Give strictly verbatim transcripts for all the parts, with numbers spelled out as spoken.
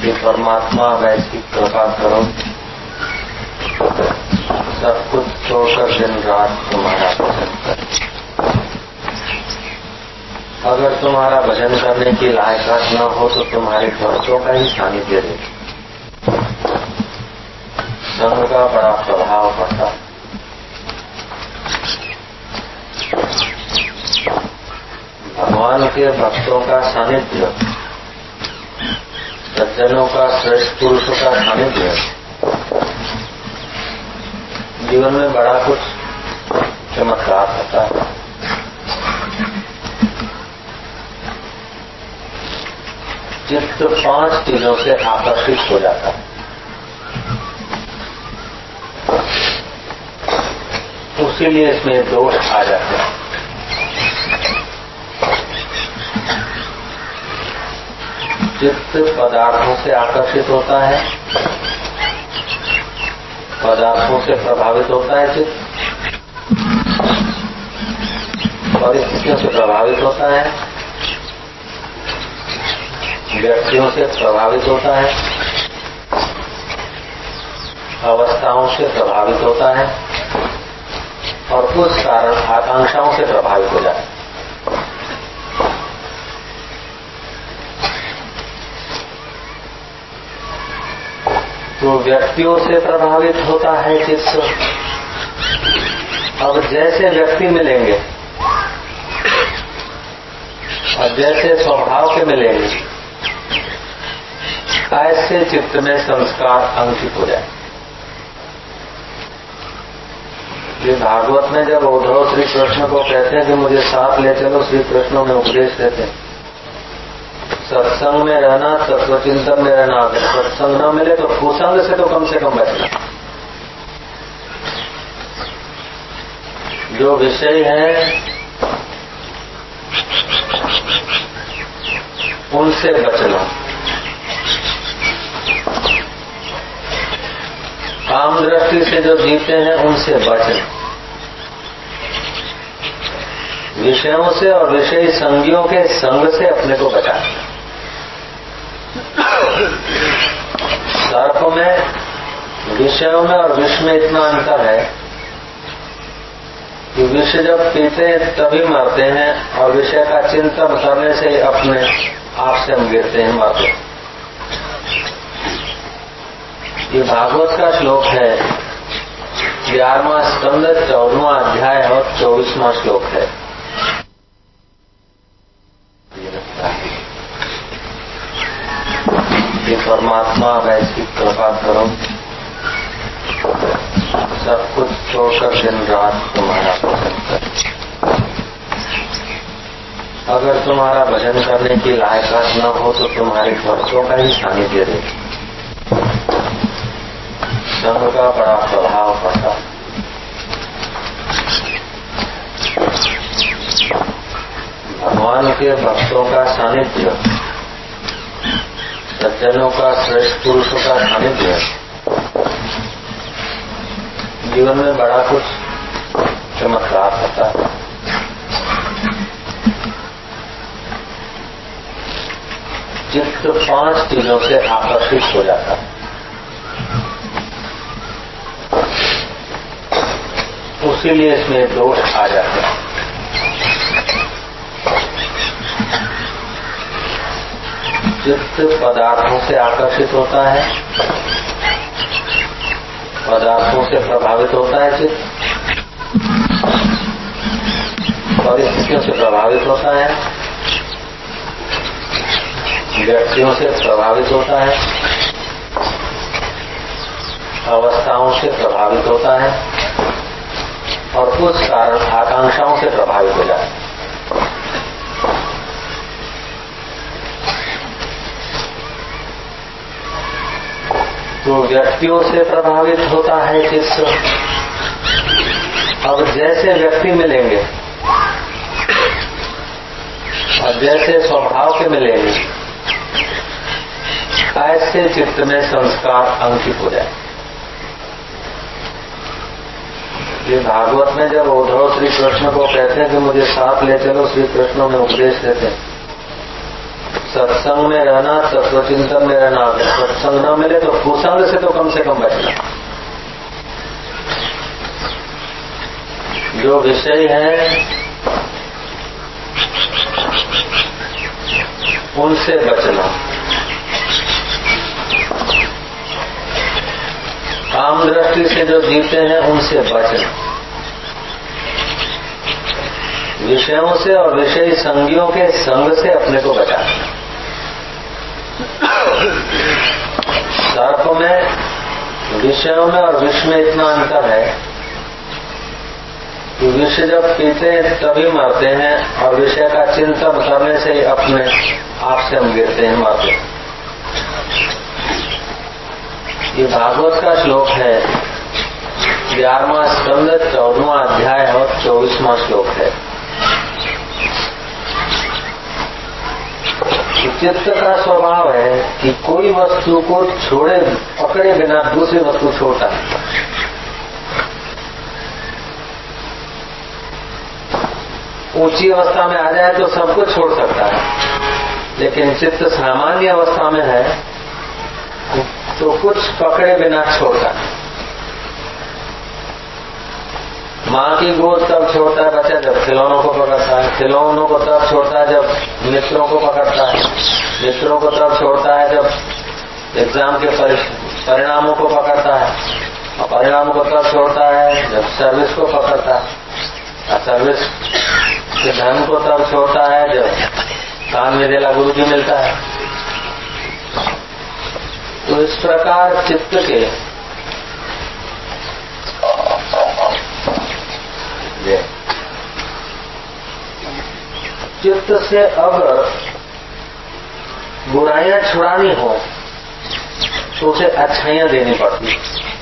कि परमात्मा वैसी कृपा करो, सब कुछ छोड़कर दिन रात तुम्हारा भजन करें। अगर तुम्हारा भजन करने की लायकात न हो तो तुम्हारे भक्तों का ही सानिध्य दे। संग का बड़ा प्रभाव पड़ता। भगवान के भक्तों का सानिध्य, सज्जनों का, श्रेष्ठ पुरुषों का सानिध्य जीवन में बड़ा कुछ चमत्कार होता है। चित्त पांच चीजों से आकर्षित हो जाता है। उसीलिए इसमें दोष आ जाते हैं। चित्त पदार्थों से आकर्षित होता है, पदार्थों से प्रभावित होता है। चित्त परिस्थितियों से प्रभावित होता है, व्यक्तियों से प्रभावित होता है, अवस्थाओं से प्रभावित होता है और कुछ कारण आकांक्षाओं से प्रभावित हो जाता है। तो व्यक्तियों से प्रभावित होता है चित्त। अब जैसे व्यक्ति मिलेंगे और जैसे स्वभाव के मिलेंगे, ऐसे चित्त में संस्कार अंकित हो जाए। ये भागवत में जब उद्धव श्री कृष्ण को कहते हैं कि मुझे साथ ले चलो, श्री कृष्ण में उपदेश देते हैं सत्संग में रहना, तत्वचिंतन में रहना। सत्संग न मिले तो कुसंग से तो कम से कम बचना। जो विषय है उनसे बचना। काम दृष्टि से जो जीते हैं उनसे बचना। विषयों से और विषयी संगियों के संग से अपने को बचाना। सर्प में, विषयों में और विष में इतना अंतर है कि विष जब पीते हैं तभी मरते हैं और विषय का चिंतन करने से अपने आप से हम गिरते हैं, मरते हैं। ये भागवत का श्लोक है, ग्यारहवां स्कंद, चौदहवां अध्याय और चौबीसवां श्लोक है। कि परमात्मा वैसी कृपा करो, सब कुछ छोड़कर दिन रात तुम्हारा भजन करें। अगर तुम्हारा भजन करने की लायकात न हो तो तुम्हारे भक्तों का ही सानिध्य दे। संग का बड़ा प्रभाव पड़ता। भगवान के भक्तों का सानिध्य, सज्जनों का, श्रेष्ठ पुरुषों का सानिध्य जीवन में बड़ा कुछ चमत्कार होता है। चित्त पांच चीजों से आकर्षित हो जाता है। उसीलिए इसमें दोष आ जाते हैं। चित्त पदार्थों से आकर्षित होता है, पदार्थों से प्रभावित होता है। चित्त परिस्थितियों से प्रभावित होता है, व्यक्तियों से प्रभावित होता है, अवस्थाओं से प्रभावित होता है और कुछ कारण आकांक्षाओं से प्रभावित हो जाता है। तो व्यक्तियों से प्रभावित होता है चित्त। अब जैसे व्यक्ति मिलेंगे और जैसे स्वभाव के मिलेंगे, ऐसे चित्त में संस्कार अंकित हो जाए। ये भागवत में जब उद्धव श्री कृष्ण को कहते हैं कि मुझे साथ ले चलो, श्री कृष्ण में उपदेश देते हैं सत्संग में रहना, तत्वचिंतन में रहना। सत्संग न मिले तो कुसंग से तो कम से कम बचना। जो विषय है उनसे बचना। काम दृष्टि से जो जीते हैं उनसे बचना। विषयों से और विषयी संगियों के संग से अपने को बचाना। सर्प में विषयों में और विष में इतना अंतर है कि विष जब पीते हैं तभी मरते हैं और विषय का चिंतन करने से ही अपने आप से हम गिरते हैं, मरते हैं। ये भागवत का श्लोक है, ग्यारहवां स्कंद चौदहवां अध्याय और चौबीसवां श्लोक है। चित्त का स्वभाव है कि कोई वस्तु को छोड़े पकड़े बिना दूसरी वस्तु छोड़ता है। ऊंची अवस्था में आ जाए तो सब कुछ छोड़ सकता है, लेकिन चित्त सामान्य अवस्था में है तो कुछ पकड़े बिना छोड़ता है। माँ की गोद तब छोड़ता है बच्चा जब खिलौनों को पकड़ता है, खिलौनों को तब छोड़ता है जब मित्रों को पकड़ता है, मित्रों को तब छोड़ता है जब एग्जाम के परिणामों को पकड़ता है, और परिणामों को तब छोड़ता है जब सर्विस को पकड़ता है, और सर्विस के धन को तब छोड़ता है जब कान में देला गुरु जी मिलता है। तो इस प्रकार चित्त के चित्त से अगर बुराइयां छुड़ानी हो तो उसे अच्छाइयां देनी पड़ती।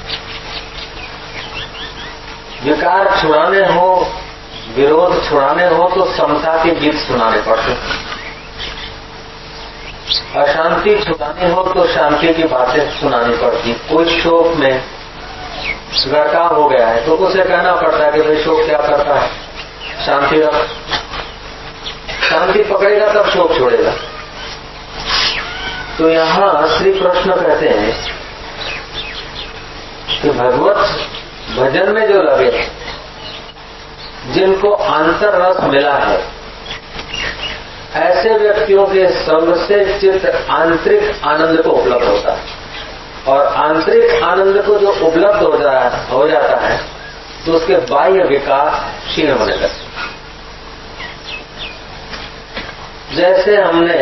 विकार छुड़ाने हो, विरोध छुड़ाने हो तो समता के गीत सुनाने पड़ते। अशांति छुड़ानी हो तो शांति की बातें सुनानी पड़ती। कोई शोक में लड़का हो गया है तो उसे कहना पड़ता है कि भाई शोक क्या करता है, शांति रख। शांति पकड़ेगा तब शोक छोड़ेगा। तो यहां श्री कृष्ण कहते हैं कि भगवत भजन में जो लगे, जिनको आंतर रस मिला है, ऐसे व्यक्तियों के संग से चित्त आंतरिक आनंद को उपलब्ध होता है। और आंतरिक आनंद को जो उपलब्ध हो जाता है हो जाता है तो उसके बाह्य विकास क्षीण होने लगते। जैसे हमने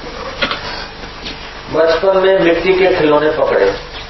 बचपन में मिट्टी के खिलौने पकड़े,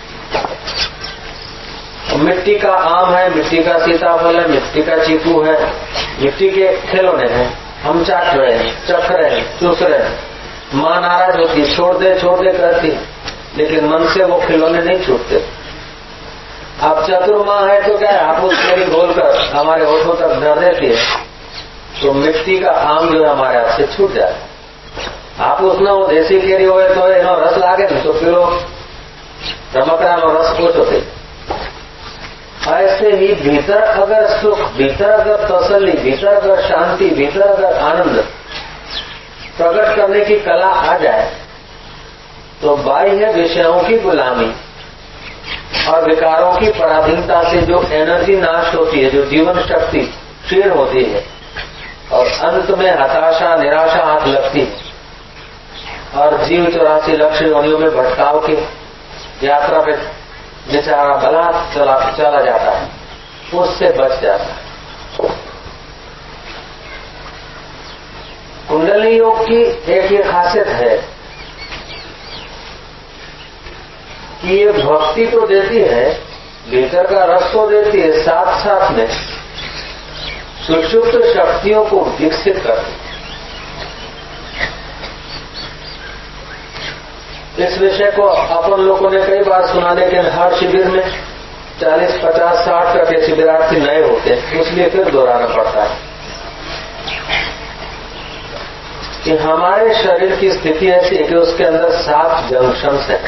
मिट्टी का आम है, मिट्टी का सीताफल है, मिट्टी का चीकू है, मिट्टी के खिलौने हैं, हम चाट रहे हैं, चख रहे हैं, चूस रहे हैं। मां नाराज होती, छोड़ दे छोड़ दे करती, लेकिन मन से वो खिलौने नहीं छूटते। अब चतुर मां है तो क्या है, आप उस केरी घोलकर हमारे होठों तक धर देती है तो मिट्टी का आम जो है हमारे हाथ से छूट जाए। आप उसने वो देसी केरी हो तो एनो रस लागे न तो पेलो रमकड़ा नो रस ओछो थे। ऐसे ही भीतर अगर सुख, भीतर अगर तसल्ली, भीतर अगर शांति, भीतर अगर आनंद प्रकट करने की कला आ जाए तो बाह्य विषयों की गुलामी और विकारों की पराधीनता से जो एनर्जी नाश होती है, जो जीवन शक्ति क्षीण होती है और अंत में हताशा निराशा हाथ लगती है और जीव चौरासी लक्ष्य योनियों में भटकाव की यात्रा पे बेचारा भला चला चला जाता है, उससे बच जाता है। कुंडली योग की एक ये खासियत है कि ये भक्ति तो देती है, भीतर का रस तो देती है, साथ साथ में सुषुप्त शक्तियों को विकसित करती है। इस विषय को अपन लोगों ने कई बार सुना, लेकिन हर शिविर में चालीस पचास साठ तक के शिविरार्थी नए होते हैं, इसलिए फिर दोहराना पड़ता है कि हमारे शरीर की स्थिति ऐसी है कि उसके अंदर सात जंक्शंस हैं।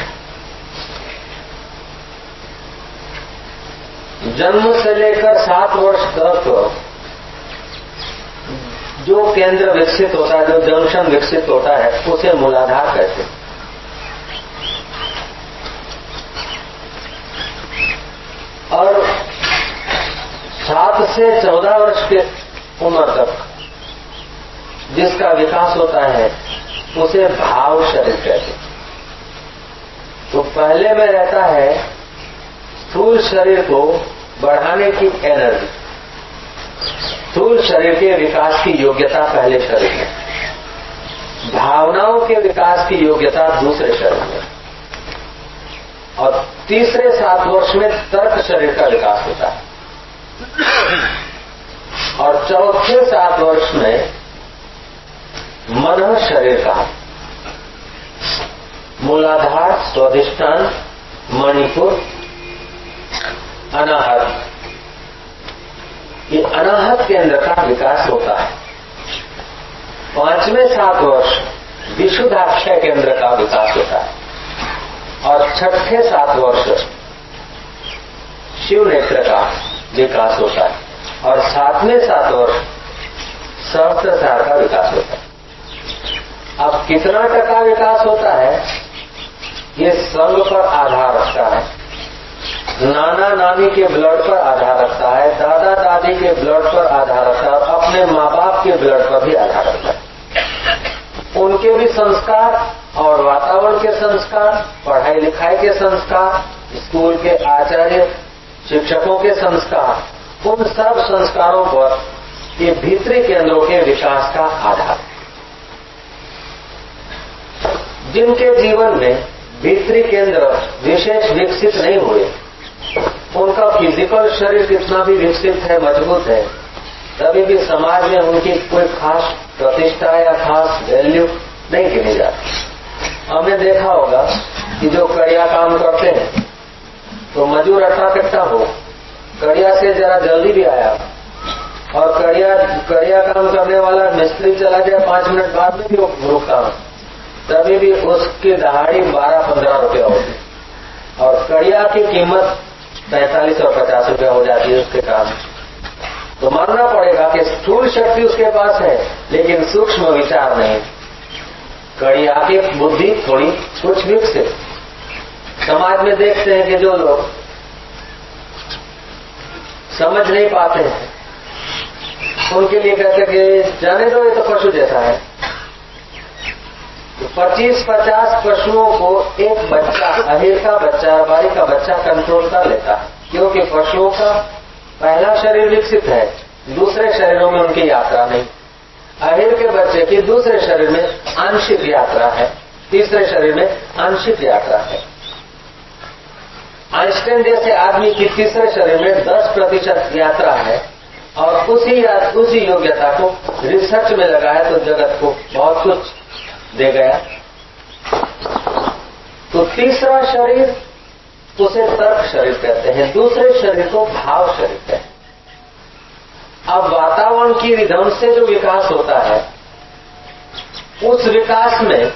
जन्म से लेकर सात वर्ष तक जो केंद्र विकसित होता है, जो जंक्शन विकसित होता है, उसे मूलाधार कहते हैं। और सात से चौदह वर्ष के उम्र तक जिसका विकास होता है उसे भाव शरीर कहते हैं। तो पहले में रहता है स्थूल शरीर को बढ़ाने की एनर्जी, स्थूल शरीर के विकास की योग्यता पहले शरीर में, भावनाओं के विकास की योग्यता दूसरे शरीर में, और तीसरे सात वर्ष में तर्क शरीर का विकास होता है, और चौथे सात वर्ष में मन शरीर का, मूलाधार, स्वाधिष्ठान, मणिपुर, अनाहत, ये अनाहत केंद्र का विकास होता है। पांचवें सात वर्ष विशुद्धाक्षय केंद्र का विकास होता है, और छठे सात वर्ष शिव नेत्र का विकास होता है, और सातवें सात वर्ष सहस्त्रसार का विकास होता है। अब कितना टका विकास होता है ये संघ पर आधार रखता है, नाना नानी के ब्लड पर आधार रखता है, दादा दादी के ब्लड पर आधार रखता है, और अपने माँ बाप के ब्लड पर भी आधार रखता है। उनके भी संस्कार और वातावरण के संस्कार, पढ़ाई लिखाई के संस्कार, स्कूल के आचार्य शिक्षकों के संस्कार, उन सब संस्कारों पर ये भीतरी केंद्रों के विकास का आधार। जिनके जीवन में भीतरी केंद्र विशेष विकसित नहीं हुए, उनका फिजिकल शरीर कितना भी विकसित है, मजबूत है, तभी भी समाज में उनकी कोई खास प्रतिष्ठा या खास वैल्यू नहीं गिनी जाती। हमने देखा होगा कि जो कड़िया काम करते हैं तो मजूर अट्टा कट्टा हो, कड़िया से जरा जल्दी भी आया, और कड़िया कड़िया काम करने वाला मिस्त्री चला जाए पांच मिनट बाद में भी वो रुकता, तभी भी उसकी दहाड़ी बारह पंद्रह रुपया होती, और कड़िया की कीमत पैंतालीस और पचास रुपया हो जाती है उसके काम। तो मानना पड़ेगा कि स्थूल शक्ति उसके पास है, लेकिन सूक्ष्म विचार नहीं। कड़िया की बुद्धि थोड़ी कुछ विकसित। समाज में देखते हैं कि जो लोग समझ नहीं पाते हैं, उनके लिए कहते हैं कि जाने दो, ये तो पशु जैसा है। तो पच्चीस पचास पशुओं को एक बच्चा, अहिर का बच्चा, बारी का बच्चा कंट्रोल कर लेता है, क्योंकि पशुओं का पहला शरीर विकसित है, दूसरे शरीरों में उनकी यात्रा नहीं। अहिर के बच्चे की दूसरे शरीर में आंशिक यात्रा है, तीसरे शरीर में आंशिक यात्रा है। आइंस्टाइन जैसे आदमी की तीसरे शरीर में दस प्रतिशत यात्रा है, और उसी उसी योग्यता को रिसर्च में लगाया तो जगत को बहुत कुछ दे गया। तो तीसरा शरीर उसे तर्क शरीर कहते हैं, दूसरे शरीर को भाव शरीर कहते हैं। अब वातावरण की रिधम से जो विकास होता है, उस विकास में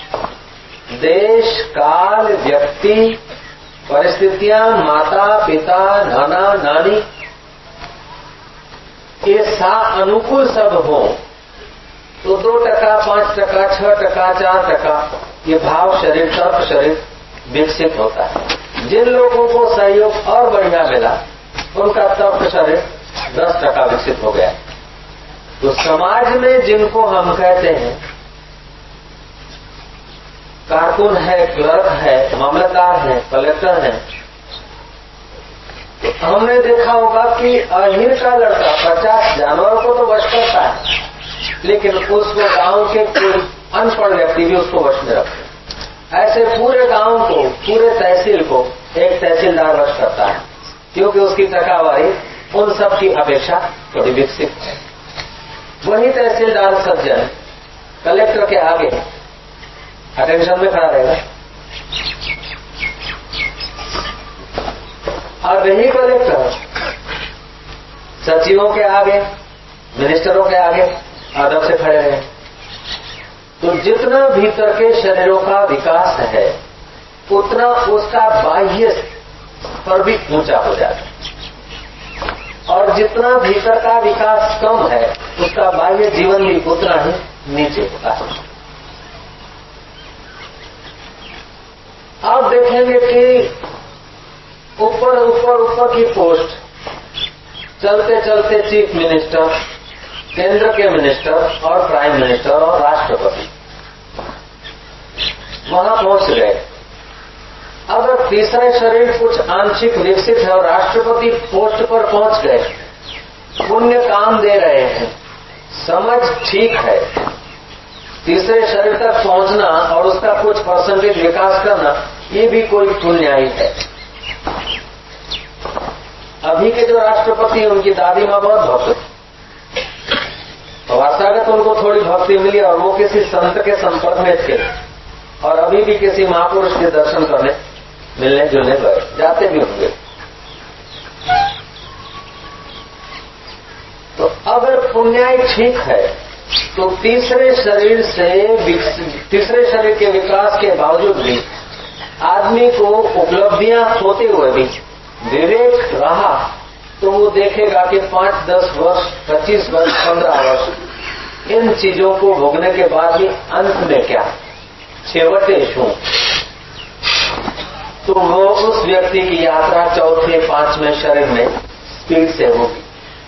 देश, काल, व्यक्ति, परिस्थितियां, माता पिता, नाना नानी, ये सा अनुकूल सब हो तो दो टका, पांच टका, छह टका, चार टका ये भाव शरीर, तर्क शरीर विकसित होता है। जिन लोगों को सहयोग और बढ़िया मिला, उनका तर्क शरीर दस टका विकसित हो गया। तो समाज में जिनको हम कहते हैं कारकुन है, क्लर्क है, मामलतदार है, कलेक्टर है, तो हमने देखा होगा कि अहिर का लड़का पचास जानवरों को तो वश करता है, लेकिन उसको गांव के कोई अनपढ़ व्यक्ति भी उसको वश में रखते। ऐसे पूरे गांव को, पूरे तहसील को एक तहसीलदार वश करता है, क्योंकि उसकी टकावारी उन सब की अपेक्षा थोड़ी विकसित है। वही तहसीलदार सज्जन कलेक्टर के आगे अटेंशन में खड़ा रहेगा, और वही कलेक्टर सचिवों के आगे, मिनिस्टरों के आगे अदब से खड़े रहे। तो जितना भीतर के शरीरों का विकास है, उतना उसका बाह्य पर भी ऊंचा हो जाता है। और जितना भीतर का विकास कम है उसका बाह्य जीवन भी उतना ही नीचे होता है। आप देखेंगे कि ऊपर ऊपर ऊपर की पोस्ट, चलते चलते चीफ मिनिस्टर, केंद्र के मिनिस्टर और प्राइम मिनिस्टर और राष्ट्रपति वहां पहुंच गए। अगर तीसरे शरीर कुछ आंशिक विकसित है और राष्ट्रपति पोस्ट पर पहुंच गए, पुण्य काम दे रहे हैं, समझ ठीक है, तीसरे शरीर तक पहुंचना और उसका कुछ परसेंटेज विकास करना ये भी कोई पुण्य ही है। अभी के जो राष्ट्रपति हैं उनकी दादी माँ बहुत भक्त, वास्तवगत उनको थोड़ी भक्ति मिली और वो किसी संत के संपर्क में थे और अभी भी किसी महापुरुष के दर्शन करने मिलने जुलने गए, जाते भी होंगे। तो अगर पुण्याय ठीक है तो तीसरे शरीर से तीसरे शरीर के विकास के बावजूद भी आदमी को उपलब्धियां होते हुए भी विवेक रहा तो वो देखेगा कि पांच दस वर्ष, पच्चीस वर्ष, पंद्रह वर्ष इन चीजों को भोगने के बाद भी अंत में क्या छेवटे छू, तो वो उस व्यक्ति की यात्रा चौथे पांचवें शरीर में स्पीड से होगी।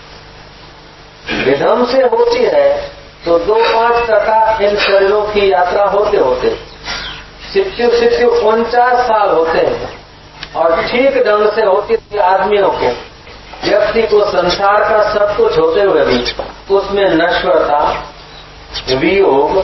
विधम से होती है तो दो पांच टका इन शरीरों की यात्रा होते होते सित्यु सित्यु उनचास साल होते हैं और ठीक ढंग से होती थी आदमियों को, व्यक्ति को संसार का सब कुछ होते हुए भी उसमें नश्वरता, वियोग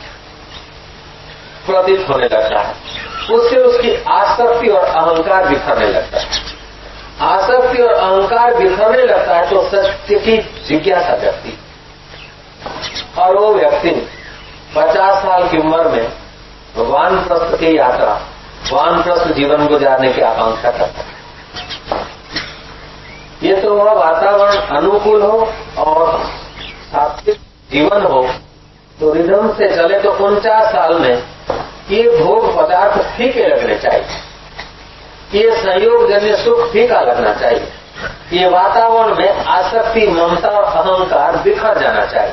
प्रतीत होने लगता है। उससे उसकी आसक्ति और अहंकार बिखरने लगता है। आसक्ति और अहंकार बिखरने लगता है तो सत्य की जिज्ञासा जगती और वो व्यक्ति पचास साल की उम्र में वानप्रस्थ की यात्रा, वानप्रस्थ जीवन गुजारने की आकांक्षा करता है। ये तो वह वातावरण अनुकूल हो और सात्विक जीवन हो तो रिदम से चले तो उनचास साल में ये भोग पदार्थ फीके लगने चाहिए, ये संयोग जन्य सुख फीका लगना चाहिए, ये वातावरण में आसक्ति, ममता और अहंकार बिखर जाना चाहिए।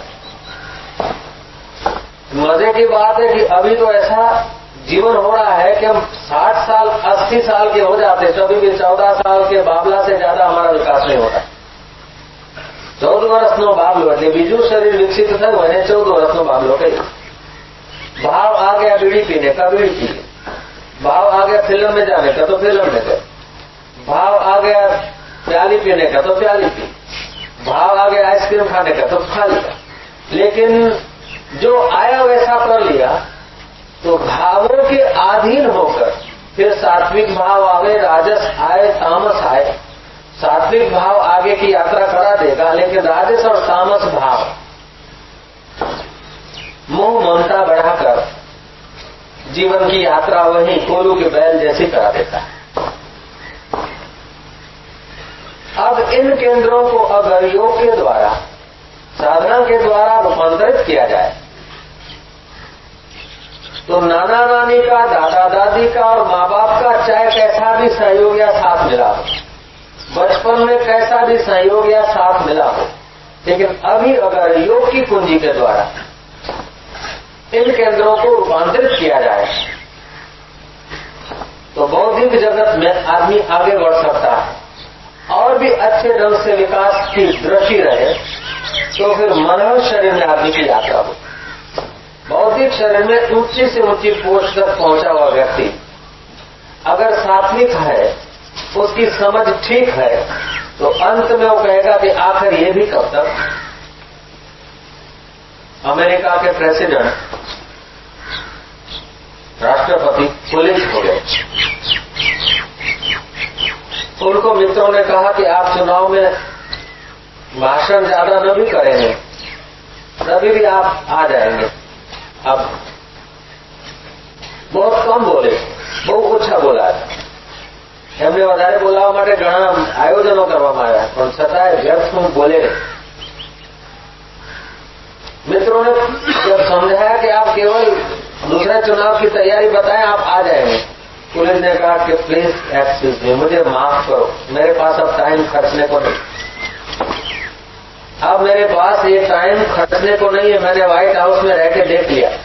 मजे की बात है कि अभी तो ऐसा जीवन हो रहा है कि हम साठ साल अस्सी साल के हो जाते तभी भी चौदह साल के बाबला से ज्यादा हमारा विकास नहीं होता। चौदह वर्ष नो बाबलो એટલે બીજું શરીર વિકસિત થયું અને ચૌદ વર્ષનો બાબલો કહ્યું। भाव आ गया बीड़ी पीने का, बीड़ी पी, भाव आ गया फिल्म में जाने का तो फिल्म में गए, भाव आ गया प्याली पीने का तो प्याली पी, भाव आ गया आइसक्रीम खाने का तो खा लिया। लेकिन जो आया वैसा कर लिया तो भावों के अधीन होकर फिर सात्विक भाव आवे, राजस आए, तामस आए। सात्विक भाव आगे की यात्रा करा देगा लेकिन राजस और तामस भाव मोह ममता बढ़ाकर जीवन की यात्रा वही कोलू के बैल जैसी करा देता है। अब इन केंद्रों को अगर योग के द्वारा, साधना के द्वारा रूपांतरित किया जाए तो नाना नानी का, दादा दादी का और माँ बाप का चाहे कैसा भी सहयोग या साथ मिला हो, बचपन में कैसा भी सहयोग या साथ मिला हो, लेकिन अभी अगर योग की कुंजी के द्वारा इन केंद्रों को रूपांतरित किया जाए तो बौद्धिक जगत में आदमी आगे बढ़ सकता है और भी अच्छे ढंग से विकास की दृष्टि रहे तो फिर मानव शरीर में आदमी की यात्रा हो। बौद्धिक शरीर में ऊंची से ऊंची पोस्ट तक पहुंचा हुआ व्यक्ति अगर सात्विक है, उसकी समझ ठीक है तो अंत में वो कहेगा कि आखिर ये भी कब तक। अमेरिका के प्रेसिडेंट, राष्ट्रपति पुलिस हो गए। उनको मित्रों ने कहा कि आप चुनाव में भाषण ज्यादा न भी करेंगे तभी भी आप आ जाएंगे। अब बहुत कम बोले, बहुत ઓછા બોલા હતા। એમને વધારે બોલાવવા માટે ઘણા આયોજનો કરવામાં આવ્યા પણ છતાંય વ્યર્થ હું બોલે। मित्रों ने जब समझाया कि आप केवल दूसरे चुनाव की तैयारी बताएं, आप आ जाएंगे। पुलिस ने कहा कि प्लीज एक्सक्यूज मी, मुझे माफ करो, मेरे पास अब टाइम खर्चने को नहीं। अब मेरे पास ये टाइम खर्चने को नहीं है, मैंने व्हाइट हाउस में रह के देख लिया,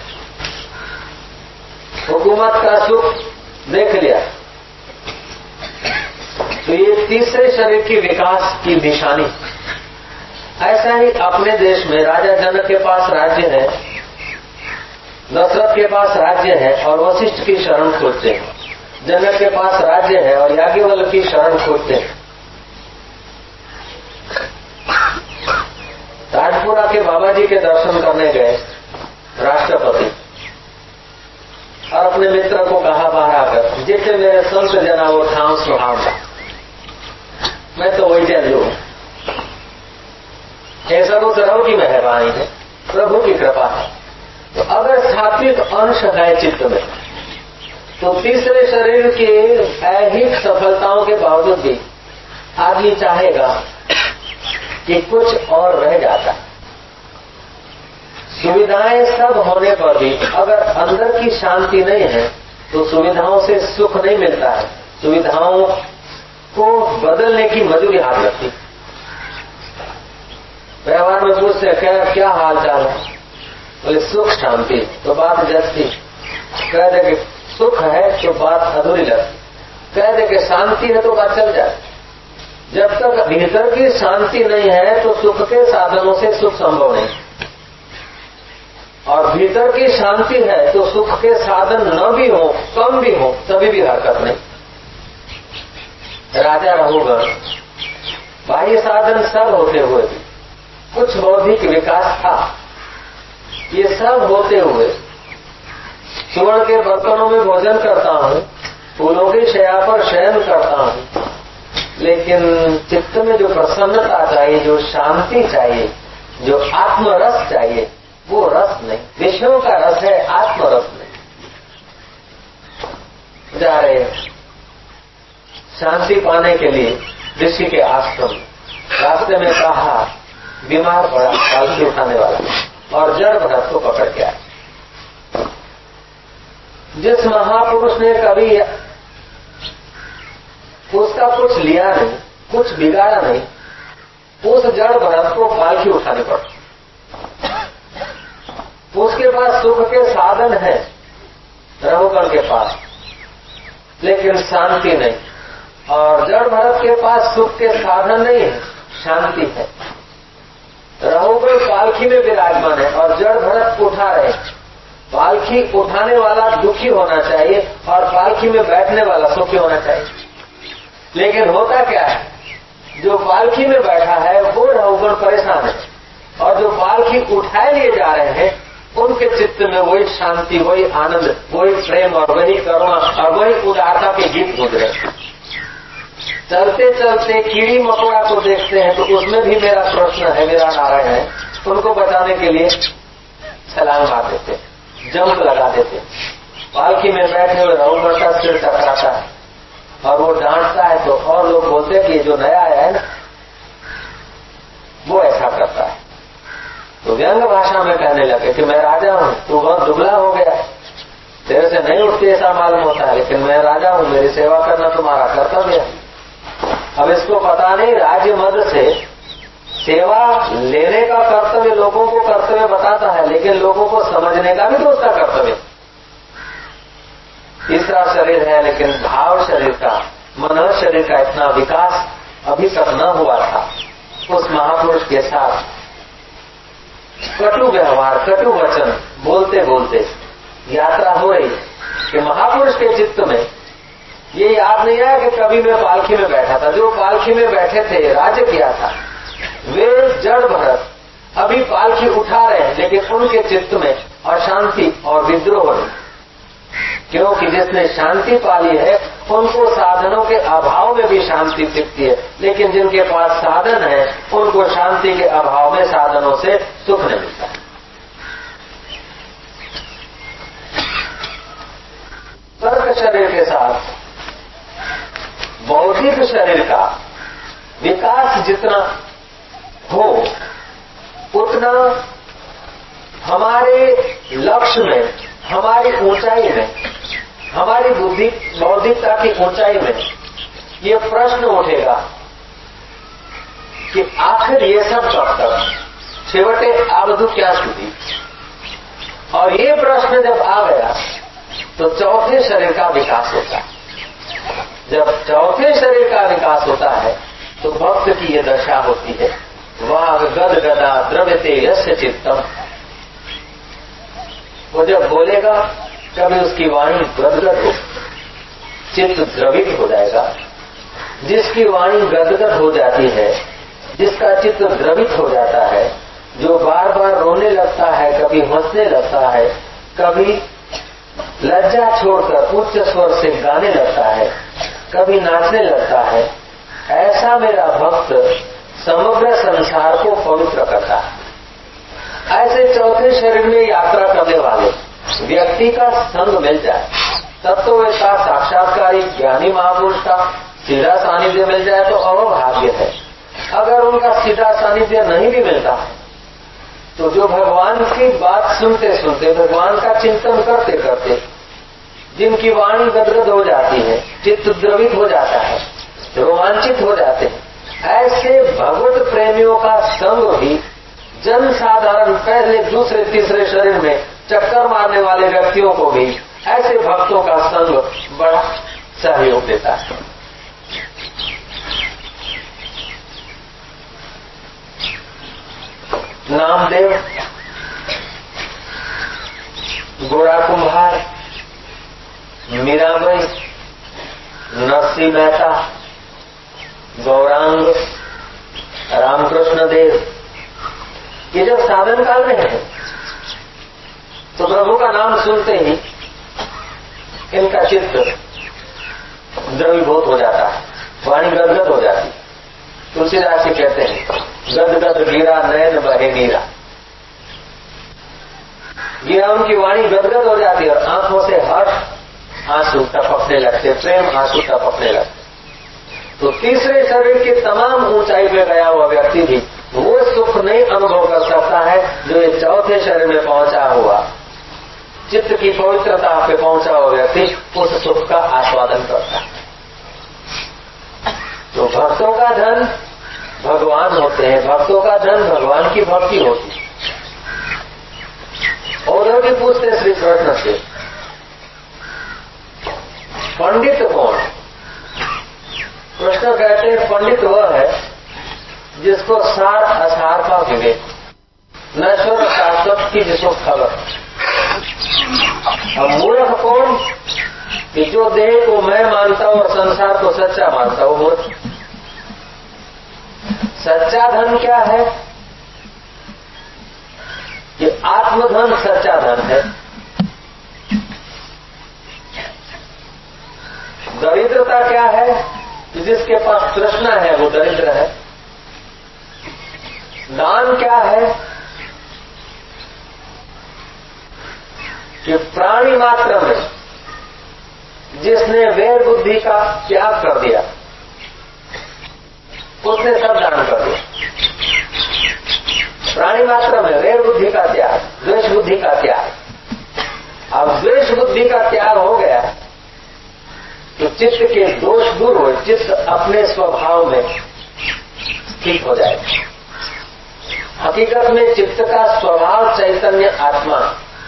हुकूमत का सुख देख लिया। तो ये तीसरे शरीर की विकास की निशानी। ऐसा ही अपने देश में राजा जनक के पास राज्य है, दशरथ के पास राज्य है और वशिष्ठ की शरण खोजते हैं। जनक के पास राज्य है और याज्ञवल्क्य की शरण खोजते हैं। ताजपुरा के बाबा जी के दर्शन करने गए राष्ट्रपति और अपने मित्र को कहा बाहर आकर, जितने मेरे संत जना वो ठाव सुहावना, मैं तो वही जल लू। ऐसा तो प्रभु की मेहरबानी है, प्रभु की कृपा है। तो अगर सात्विक अंश है चित्त में, तो तीसरे शरीर के ऐहिक सफलताओं के बावजूद भी आदमी चाहेगा कि कुछ और रह जाता। सुविधाएं सब होने पर भी अगर अंदर की शांति नहीं है तो सुविधाओं से सुख नहीं मिलता है। सुविधाओं को बदलने की मजबूरी हाथ लगती। व्यवहार में पूछते क्या क्या हाल चाल है, बोले सुख शांति, तो बात जचती। कह दे कि सुख है तो बात अधूरी लगती, कह दे कि शांति है तो बात चल जाए। जब तक भीतर की शांति नहीं है तो सुख के साधनों से सुख संभव नहीं, और भीतर की शांति है तो सुख के साधन न भी हो, कम भी हो, तभी भी हरकत नहीं। राजा रघुगण बाह्य साधन सब होते हुए भी कुछ बौद्धिक विकास था। ये सब होते हुए सुवर्ण के बर्तनों में भोजन करता हूँ, फूलों की शैया पर शयन करता हूँ, लेकिन चित्त में जो प्रसन्नता चाहिए, जो शांति चाहिए, जो आत्मरस चाहिए, वो रस नहीं। विषयों का रस है, आत्मरस नहीं। जा रहे शांति पाने के लिए ऋषि के आश्रम, रास्ते में कहा बीमार पड़ा पालकी उठाने वाला और जड़ भरत को पकड़ के आया। जिस महापुरुष ने कभी उसका कुछ लिया नहीं, कुछ बिगाड़ा नहीं, उस जड़ भरत को पालकी उठानी पड़ी। उसके पास सुख के साधन है रघुगण के पास, लेकिन शांति नहीं। और जड़ भरत के पास सुख के साधन नहीं है, शांति है। रघुगण पालकी में विराजमान है और जड़ भरत उठा रहे। पालकी उठाने वाला दुखी होना चाहिए और पालकी में बैठने वाला सुखी होना चाहिए। लेकिन होता क्या है, जो पालकी में बैठा है वो रघुगण परेशान है, और जो पालकी उठाए लिए जा रहे हैं उनके चित्त में वही शांति, वही आनंद, वही प्रेम और वही करुणा और वही उदारता के गीत गूंज रहे। चलते चलते कीड़ी मकोड़ा को देखते हैं तो उसमें भी मेरा प्रश्न है, मेरा नारायण है, उनको बचाने के लिए छलांग मार देते, जंप लगा देते। पालकी में बैठे हुए रघुगण का सिर टकराता है और वो डांटता है तो और लोग बोलते हैं कि ये जो नया आया है ना वो ऐसा करता है। तो व्यंग भाषा में कहने लगे कि मैं राजा हूं, तू बहुत दुबला हो गया, तेरे से नहीं उठती ऐसा मालूम होता है, लेकिन मैं राजा हूं, मेरी सेवा करना तुम्हारा कर्तव्य है। अब इसको पता नहीं राज्य मद से सेवा लेने का कर्तव्य लोगों को कर्तव्य बताता है, लेकिन लोगों को समझने का भी तो उसका कर्तव्य। तीसरा शरीर है, लेकिन भाव शरीर का, मन शरीर का इतना विकास अभी तक न हुआ था। उस महापुरुष के साथ कटु व्यवहार, कटु वचन बोलते बोलते यात्रा हो रही कि महापुरुष के चित्त में ये याद नहीं आया कि कभी मैं पालकी में बैठा था। जो पालकी में बैठे थे, राज्य किया था, वे जड़ भरत अभी पालकी उठा रहे हैं, लेकिन उनके चित्त में अशांति और विद्रोह है, क्योंकि जिसने शांति पाली है उनको साधनों के अभाव में भी शांति दिखती है, लेकिन जिनके पास साधन है उनको शांति के अभाव में साधनों से सुख नहीं मिलता। तर्क शरीर के साथ बौद्धिक शरीर का विकास जितना हो उतना हमारे लक्ष्य में, हमारी ऊंचाई में, हमारी बुद्धि बौद्धिकता की ऊंचाई में ये प्रश्न उठेगा कि आखिर ये सब कब तक, छेवटे आ बधु क्या स्थिति। और ये प्रश्न जब आ गया तो चौथे शरीर का विकास होता है। जब चौथे शरीर का विकास होता है तो भक्त की ये दशा होती है, वाग गद गदा द्रव्यते यस्य चित्तम। वो जब बोलेगा कभी उसकी वाणी गदगद हो, चित्त द्रवित हो जाएगा। जिसकी वाणी गदगद हो जाती है, जिसका चित्त द्रवित हो जाता है, जो बार बार रोने लगता है, कभी हंसने लगता है, कभी लज्जा छोड़कर उच्च स्वर से गाने लगता है, कभी नाचने लगता है, ऐसा मेरा भक्त समग्र संसार को पवित्र करता है। ऐसे चौथे शरीर में यात्रा करने वाले व्यक्ति का संग मिल जाए, तत्ववेत्ता साक्षात्कारी ज्ञानी महापुरुष का सीधा सानिध्य मिल जाए तो अवभाग्य है। अगर उनका सीधा सानिध्य नहीं भी मिलता है तो जो भगवान की बात सुनते सुनते, भगवान का चिंतन करते करते जिनकी वाणी गदगद हो जाती है, चित्त द्रवित हो जाता है, रोमांचित हो जाते हैं, ऐसे भगवत प्रेमियों का संग भी जन साधारण पहले दूसरे तीसरे शरीर में चक्कर मारने वाले व्यक्तियों को भी ऐसे भक्तों का संग बड़ा सहयोग देता है। नामदेव, गोरा कुम्हार, मीराबाई, नरसिंह मेहता, गौरांग, रामकृष्ण देव, ये जब साधन काल में है तो प्रभु का नाम सुनते ही इनका चित्त द्रवीभूत हो जाता है, वाणी गदगद हो जाती है। तुलसीदास जी कहते हैं, गदगद गिरा नयन बहे नीरा। गिरा उनकी वाणी गदगद हो जाती है और आंखों से हर्ष आंसू टपकने लगते, प्रेम आंसू टपकने लगते। तो तीसरे शरीर की तमाम ऊंचाई पे गया हुआ व्यक्ति भी वो सुख नहीं अनुभव कर सकता है जो ये चौथे शरीर में पहुंचा हुआ, चित्त की पवित्रता पे पहुंचा हुआ व्यक्ति उस सुख का आस्वादन करता है। तो भक्तों का धन भगवान होते हैं, भक्तों का धन भगवान की भक्ति होती है। और भी पूछते श्री कृष्ण से, पंडित कौन? कृष्ण कहते हैं, पंडित वह है जिसको सार असार का विवेक, नश्वर शाश्वत की जिसको खबर। अब मूर्ख कौन? कि जो देह को मैं मानता हूं और संसार को सच्चा मानता हूं, मूर्ख। सच्चा धन क्या है? कि आत्मधन सच्चा धन है। दरिद्रता क्या है? कि जिसके पास तृष्णा है वो दरिद्र है। दान क्या है? कि प्राणी मात्र में जिसने वैर बुद्धि का त्याग कर दिया उसने सब दान कर दिया। प्राणी मात्र में वैर बुद्धि का त्याग, द्वेष बुद्धि का त्याग। अब द्वेष बुद्धि का त्याग हो गया तो चित्त के दोष दूर हो, चित्त अपने स्वभाव में ठीक हो जाएगा। हकीकत में चित्त का स्वभाव चैतन्य आत्मा,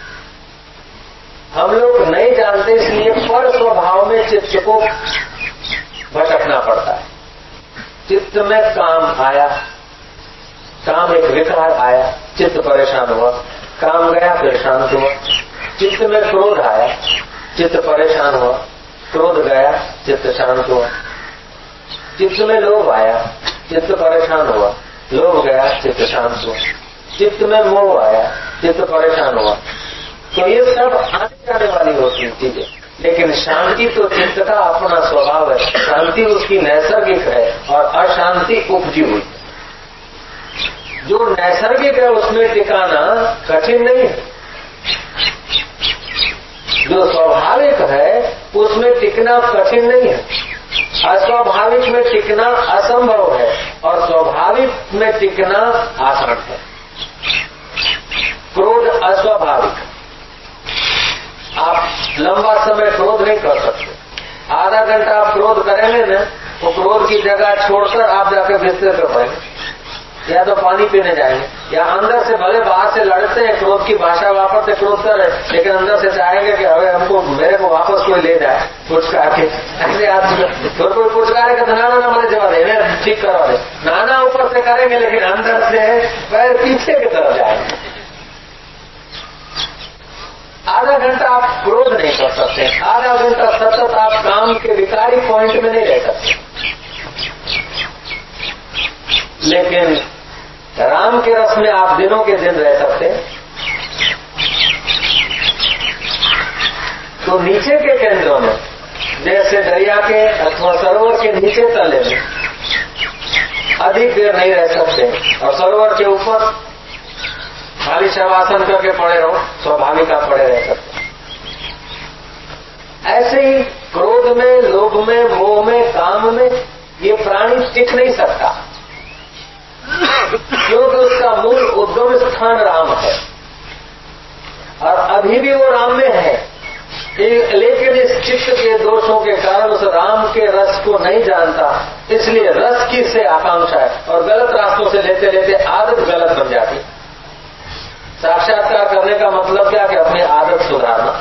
हम लोग नहीं जानते इसलिए पर स्वभाव में चित्त को भटकना पड़ता है। चित्त में काम आया, काम एक विकार आया, चित्त परेशान हुआ, काम गया फिर शांत हुआ। चित्त में क्रोध आया, चित्त परेशान हुआ, क्रोध गया, चित्त शांत हुआ। चित्त में लोभ आया, चित्त परेशान हुआ, लोभ गया, चित्त शांत हुआ। चित्त में मोह आया, चित्त परेशान हुआ। तो ये सब आने जाने वाली होती चीजें, लेकिन शांति तो चित्त का अपना स्वभाव है। शांति उसकी नैसर्गिक है और अशांति उपजी हुई। जो नैसर्गिक है उसमें टिकाना कठिन नहीं है, जो स्वाभाविक है उसमें टिकना कठिन नहीं है। अस्वाभाविक में टिकना असंभव है और स्वाभाविक में टिकना आसान है। क्रोध अस्वाभाविक, आप लंबा समय क्रोध नहीं कर सकते। आधा घंटा आप क्रोध करेंगे ना, तो क्रोध की जगह छोड़कर आप जाकर बिस्तर पर पाएंगे। या तो पानी पीने जाएंगे, या अंदर से भले बाहर से लड़ते हैं, क्रोध की भाषा वापरते, क्रोध कर रहे, लेकिन अंदर से चाहेंगे कि अरे हमको मेरे को वापस कोई ले जाए पुचकार के। ऐसे आज तो कोई पुचकारेगा तो नाना ना मुझे जवाब दे, ठीक करवा दे, नाना ऊपर से करेंगे लेकिन अंदर से पैर पीछे की तरफ जाएंगे। आधा घंटा आप क्रोध नहीं कर सकते, आधा घंटा सतत आप काम के विकारी पॉइंट में नहीं रह सकते, लेकिन राम के रस में आप दिनों के दिन रह सकते। तो नीचे के केंद्रों में, जैसे दरिया के अथवा सरोवर के नीचे तले में अधिक देर नहीं रह सकते, और सरोवर के ऊपर खाली शवासन करके पड़े रहो, स्वाभाविक आप पड़े रह सकते। ऐसे ही क्रोध में, लोभ में, मोह में, काम में ये प्राणी टिक नहीं सकता, क्योंकि उसका मूल उद्गम स्थान राम है, और अभी भी वो राम में है, लेकिन इस चित्त के दोषों के कारण उस राम के रस को नहीं जानता, इसलिए रस की से आकांक्षा है, और गलत रास्तों से लेते लेते आदत गलत बन जाती है। साक्षात्कार करने का मतलब क्या कि अपनी आदत सुधारना।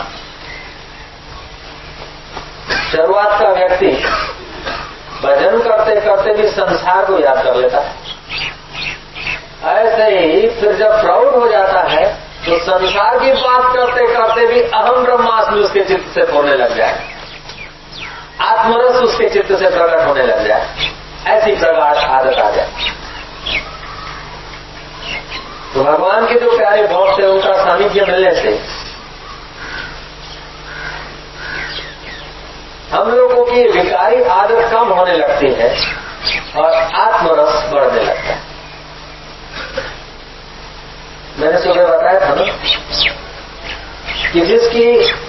शुरुआत का व्यक्ति भजन करते करते भी संसार को याद कर लेता है, ऐसे ही फिर जब प्रौढ़ हो जाता है तो संसार की बात करते करते भी अहम ब्रह्मास्मि उसके चित्त से होने लग जाए, आत्मरस उसके चित्त से प्रकट होने लग जाए, ऐसी प्रगाढ़ आदत आ जाए। तो भगवान के जो प्यारे भक्त है उनका सानिध्य मिलने से हम लोगों की विकारी आदत कम होने लगती है और आत्मरस बढ़ने लगता है। मैंने सुबह बताया था ना कि जिसकी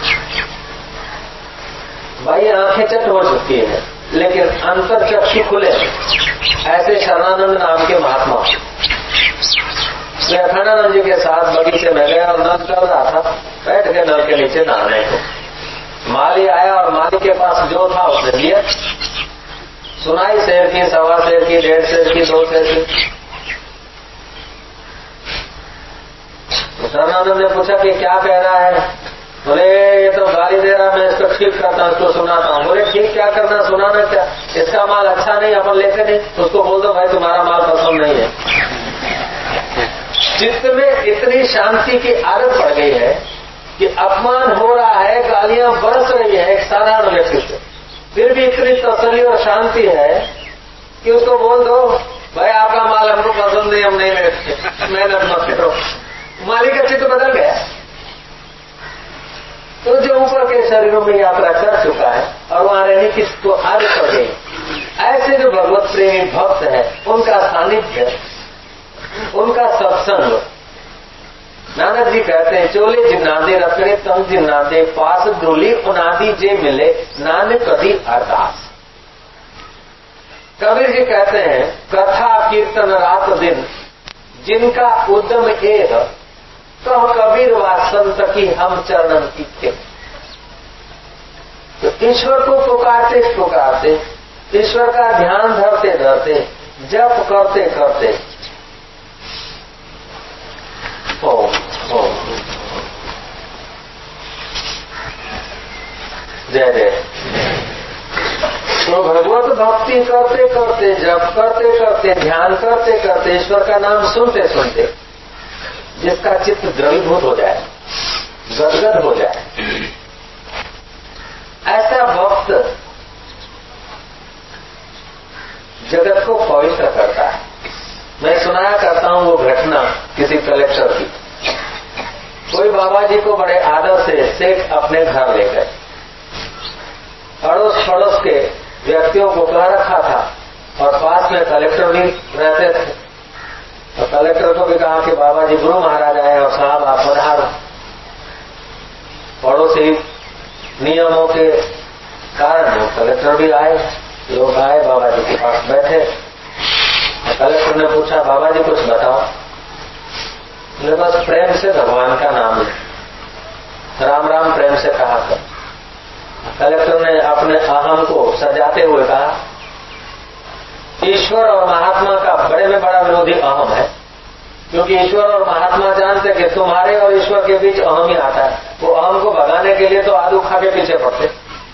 भाई आंखें चट हो चुकी है लेकिन अंतर चक्षु खुले, ऐसे शरणानंद नाम के महात्मा, मैं अखंडानंद जी के साथ बगीचे में गया और नल चल रहा था, बैठ के नल के नीचे नहाने को। माली आया और माली के पास जो था उसने दिया, सुनाई शेर की, सवा शेर की, डेढ़ शेर की, दो शेर की। तो शरणानंद ने पूछा कि क्या कह रहा है? बोले ये तो गाली दे रहा, मैं इसको ठीक करता हूँ, इसको सुनाता हूँ। बोले ठीक क्या करना, सुनाना क्या, इसका माल अच्छा नहीं, अपन लेते नहीं, उसको बोल दो भाई तुम्हारा माल पसंद नहीं है। चित्त में इतनी शांति की आदत पड़ गई है कि अपमान हो रहा है, गालियां बरस रही है एक साधारण व्यक्ति से, फिर भी इतनी तसल्ली और शांति है कि उसको बोल दो भाई आपका माल हमको पसंद नहीं, हम नहीं लेते, मेहनत मत करो। मालिक का चित्त बदल गया। तो जो ऊपर के शरीरों में यात्रा कर चुका है और वहां रहने की तो आदत पड़ गई, ऐसे जो भगवत प्रेमी भक्त है उनका सानिध्य, उनका सत्संग, नानक जी कहते हैं चोले जिन्नादे रखने तंग जिन्नादे पास धूली उनादी जे मिले नानक कदी अरदास। कबीर जी कहते हैं कथा कीर्तन रात दिन जिनका उद्यम एह तो कबीर वा संत की हम चरणन की के। तो ईश्वर को पुकारते पुकारते, ईश्वर का ध्यान धरते धरते, जप करते करते, ओम ओम जय जय। तो भगवत भक्ति करते करते, जप करते करते, ध्यान करते करते, ईश्वर का नाम सुनते सुनते जिसका चित्त द्रवीभूत हो जाए, गदगद हो जाए, ऐसा भक्त जगत को पवित्र करता है। मैं सुनाया करता हूं वो घटना किसी कलेक्टर की। कोई बाबा जी को बड़े आदर से सेठ अपने घर ले गए, अड़ोस पड़ोस के व्यक्तियों को कह रखा था और पास में कलेक्टर भी रहते थे। तो कलेक्टर को भी कहा कि बाबा जी गुरु महाराज आए और साहब आप पधारो। पड़ोसी नियमों के कारण वो कलेक्टर भी आए, लोग आए बाबा जी के पास बैठे। कलेक्टर ने पूछा बाबा जी कुछ बताओ। मेरे पास प्रेम से भगवान का नाम है, राम राम प्रेम से कहा था। कलेक्टर ने अपने अहम को सजाते हुए कहा ईश्वर और महात्मा का बड़े में बड़ा विरोधी अहम है, क्योंकि ईश्वर और महात्मा जानते कि तुम्हारे और ईश्वर के बीच अहम ही आता है। वो अहम को भगाने के लिए तो आलू खा के पीछे पड़ते।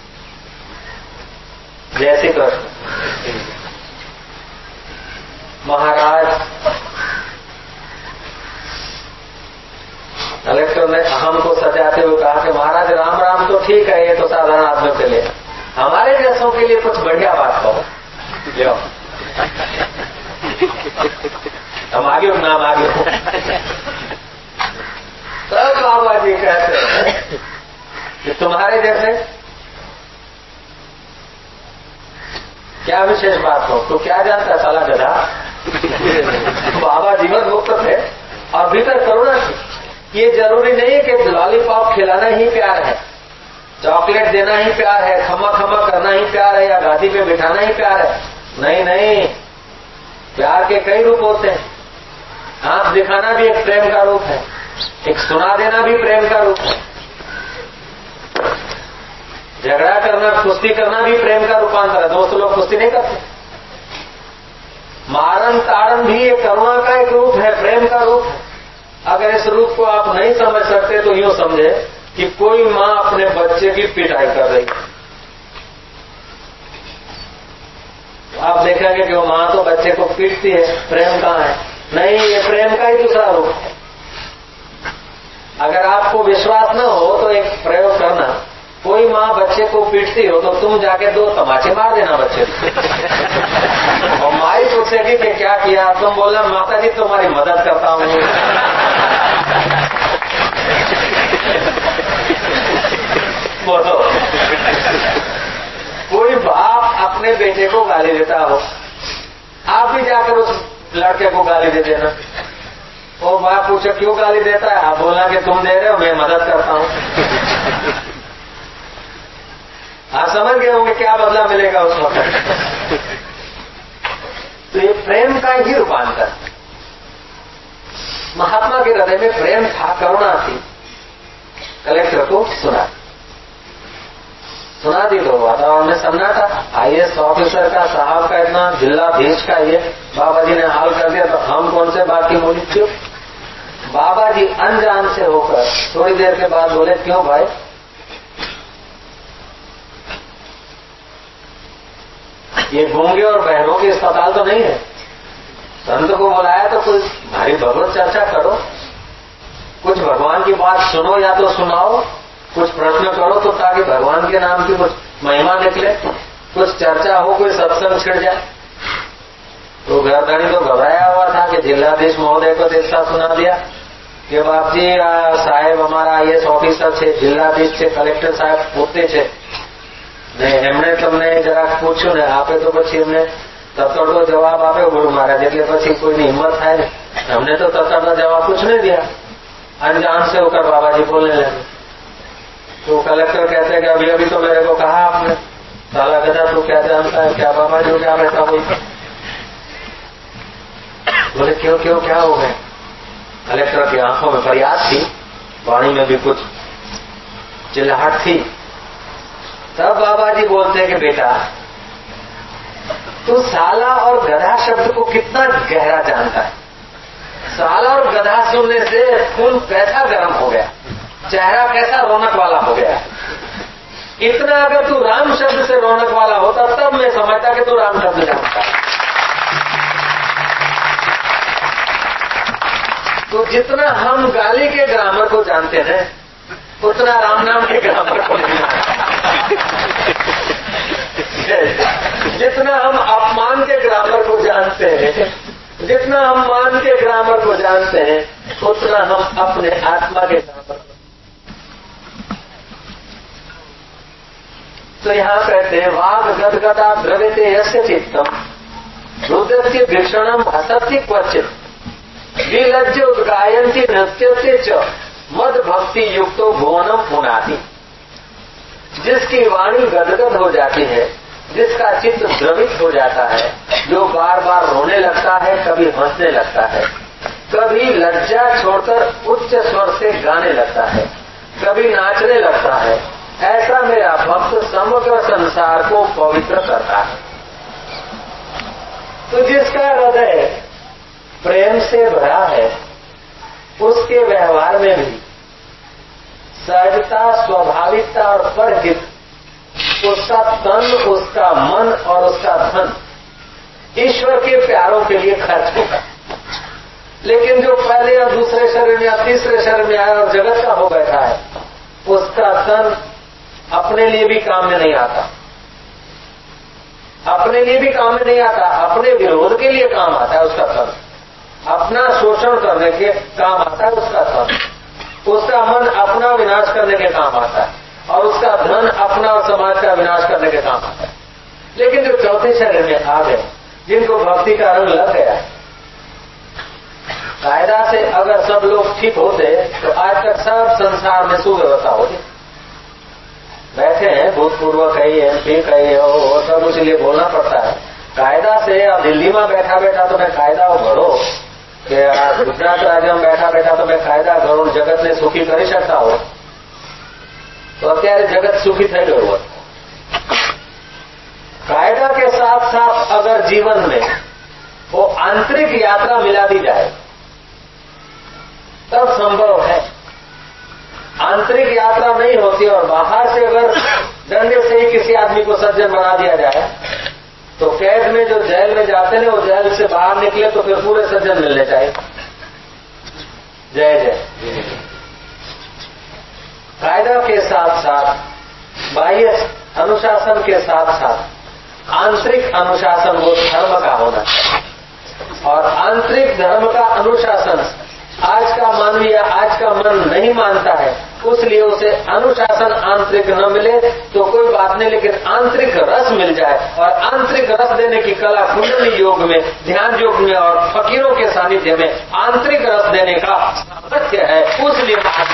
जय श्री कृष्ण। महाराज कलेक्टर ने अहम को सजाते हुए कहा कि महाराज राम राम तो ठीक है, ये तो साधारण आदमियों के लिए, हमारे जैसों के लिए कुछ बढ़िया बात कहो। लो हम आगे हो, नाम आगे हो। तब बाबा जी कहते हैं कि तुम्हारे जैसे क्या विशेष बात हो, तो क्या जानता है साला गधा। बाबा जीवन मुक्त थे और भीतर करुणा थी। ये जरूरी नहीं है कि लॉलीपॉप खिलाना ही प्यार है, चॉकलेट देना ही प्यार है, खमा खमा करना ही प्यार है, या गादी पे बिठाना ही प्यार है। नहीं नहीं, प्यार के कई रूप होते हैं। आंख दिखाना भी एक प्रेम का रूप है, एक सुना देना भी प्रेम का रूप है, झगड़ा करना, कुश्ती करना भी प्रेम का रूपांतर है। दोस्त लोग कुश्ती नहीं करते। मारन ताड़न भी एक करुणा का एक रूप है, प्रेम का रूप है। अगर इस रूप को आप नहीं समझ सकते तो यूं समझे कि कोई मां अपने बच्चे की पिटाई कर रही है। आप देखेंगे कि वो मां तो बच्चे को पीटती है, प्रेम कहां है? नहीं, ये प्रेम का ही दूसरा रूप है। अगर आपको विश्वास न हो तो एक प्रयोग करना, कोई माँ बच्चे को पीटती हो तो तुम जाके दो तमाचे मार देना बच्चे को। और माँ ही पूछेगी कि क्या किया, तुम बोलना माता जी तुम्हारी मदद करता हूँ। बोलो, कोई बाप अपने बेटे को गाली देता हो, आप भी जाकर उस लड़के को गाली दे देना। वो बाप पूछे क्यों गाली देता है, आप बोलना कि तुम दे रहे हो, मैं मदद करता हूँ। आप समझ गए होंगे क्या बदला मिलेगा उस वक्त। तो ये प्रेम का ही रूपांतर। महात्मा के हृदय में प्रेम था, करुणा थी। कलेक्टर को सुना सुना दी तो वातावरण में सन्नाटा। आईएएस ऑफिसर का, साहब का, इतना जिलाधीश का ये बाबा जी ने हाल कर दिया, तो हम कौन से बात की बोली क्यों? बाबा जी अनजान से होकर थोड़ी देर के बाद बोले, क्यों भाई? ये गूंगे और बहरों के अस्पताल तो नहीं है। संत को बुलाया तो कोई भारी भगवत चर्चा करो, कुछ भगवान की बात सुनो या तो सुनाओ, कुछ प्रश्न करो तो ताकि भगवान के नाम की कुछ महिमा निकले, कुछ चर्चा हो, कोई सत्संग छिड़ जाए। तो घरधनी तो घबराया हुआ था कि जिलाधीश महोदय को देखा सुना दिया कि बाप जी साहेब અમારા આઈએએસ ઓફિસર છે, જિલ્લાધીશ છે, કલેક્ટર સાહેબ પોતે છે ને એમણે તમને જરાક પૂછ્યું ને આપે તો પછી એમને તતડો જવાબ આપ્યો ગુરુ મહારાજ, એટલે પછી કોઈની હિંમત થાય ને, हमने तो ततड़ो जवाब कुछ नहीं दिया। अनजान से होकर बाबा जी बोलने लगे। तो कलेक्टर कहते हैं कि अभी अभी तो मेरे को कहा आपने, साला गधा तो क्या जानता है, क्या बाबा जी क्या रहता हुई? बोले क्यों क्यों क्या हो गए? कलेक्टर की आंखों में फरियाद थी, वाणी में भी कुछ चिल्लाहट थी। तब बाबा जी बोलते हैं कि बेटा तू साला और गधा शब्द को कितना गहरा जानता है। साला और गधा सुनने से खून कैसा गर्म हो गया, चेहरा कैसा रौनक वाला हो गया। इतना अगर तू राम शब्द से रौनक वाला होता तब मैं समझता कि तू राम शब्द जानता है। तो जितना हम गाली के ग्रामर को जानते हैं उतना राम नाम के ग्रामर को नहीं जानते। जितना हम अपमान के ग्रामर को जानते हैं, जितना हम मान के ग्रामर को जानते हैं, उतना हम अपने आत्मा के ग्रामर को। तो यहां कहते हैं वाग गदगदा द्रव्यते यस्य चित्तम रुद्रस्य भीषणम हसत्य क्वचित विलज्ज उद्गायन्ति नृत्यते च मद भक्ति युक्तो भुवनम पुनाति। जिसकी वाणी गदगद हो जाती है, जिसका चित्त द्रवित हो जाता है, जो बार बार रोने लगता है, कभी हंसने लगता है, कभी लज्जा छोड़कर उच्च स्वर से गाने लगता है, कभी नाचने लगता है, ऐसा मेरा भक्त समग्र संसार को पवित्र करता है। तो जिसका हृदय प्रेम से भरा है उसके व्यवहार में भी सहजता, स्वाभाविकता और परहित, उसका तन, उसका मन और उसका धन ईश्वर के प्यारों के लिए खर्च होगा। लेकिन जो पहले या दूसरे शरीर में या तीसरे शरीर में आया और जगत का हो बैठा है, उसका तन अपने लिए भी काम में नहीं आता, अपने लिए भी काम में नहीं आता, अपने विरोध के लिए काम आता है उसका तन, अपना शोषण करने के काम आता है उसका तन, उसका मन अपना विनाश करने के काम आता है और उसका धन अपना और समाज का विनाश करने के काम आता है। लेकिन जो चौथे शरीर में आ गए, जिनको भक्ति का रंग लग गया, कायदा से अगर सब लोग ठीक होते तो आज तक सब संसार में सुव्यवस्था होती। बैठे हैं भूतपूर्व कई एमपी कई हो, सब उसलिए बोलना पड़ता है कायदा से। अब दिल्ली में बैठा बैठा तो मैं कायदा भरो कि गुजरात राज्य में बैठा बैठा तो मैं कायदा करो, जगत ने सुखी कर सकता हो। तो અત્યારે जगत सुखी થઈ ગયું હોત। कायदा के साथ साथ अगर जीवन में वो आंतरिक यात्रा मिला दी जाए तब संभव है। आंतरिक यात्रा नहीं होती और बाहर से अगर डंडे से ही किसी आदमी को सज्जन बना दिया जाए तो कैद में जो जेल में जाते हैं वो जेल से बाहर निकले तो फिर पूरे सज्जन मिलने चाहिए। जय जय। कायदा के साथ साथ बाह्य अनुशासन के साथ साथ आंतरिक अनुशासन वो धर्म का होना चाहिए। और आंतरिक धर्म का अनुशासन आज का मानवीय, आज का मन नहीं मानता है, उसलिए उसे अनुशासन आंतरिक न मिले तो कोई बात नहीं, लेकिन आंतरिक रस मिल जाए। और आंतरिक रस देने की कला कुंडली योग में, ध्यान योग में और फकीरों के सानिध्य में आंतरिक रस देने का सामर्थ्य है, उसलिए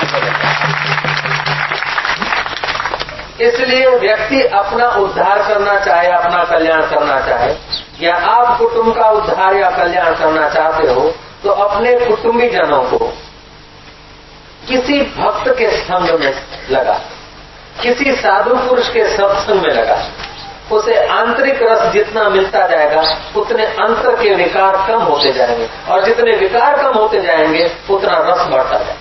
इसलिए व्यक्ति अपना उद्धार करना चाहे, अपना कल्याण करना चाहे, या आप कुटुंब का उद्धार या कल्याण करना चाहते हो तो अपने कुटुंबी जनों को किसी भक्त के संग में लगा, किसी साधु पुरुष के सत्संग में लगा। उसे आंतरिक रस जितना मिलता जाएगा उतने अंतर के विकार कम होते जाएंगे, और जितने विकार कम होते जाएंगे उतना रस बढ़ता जाएगा।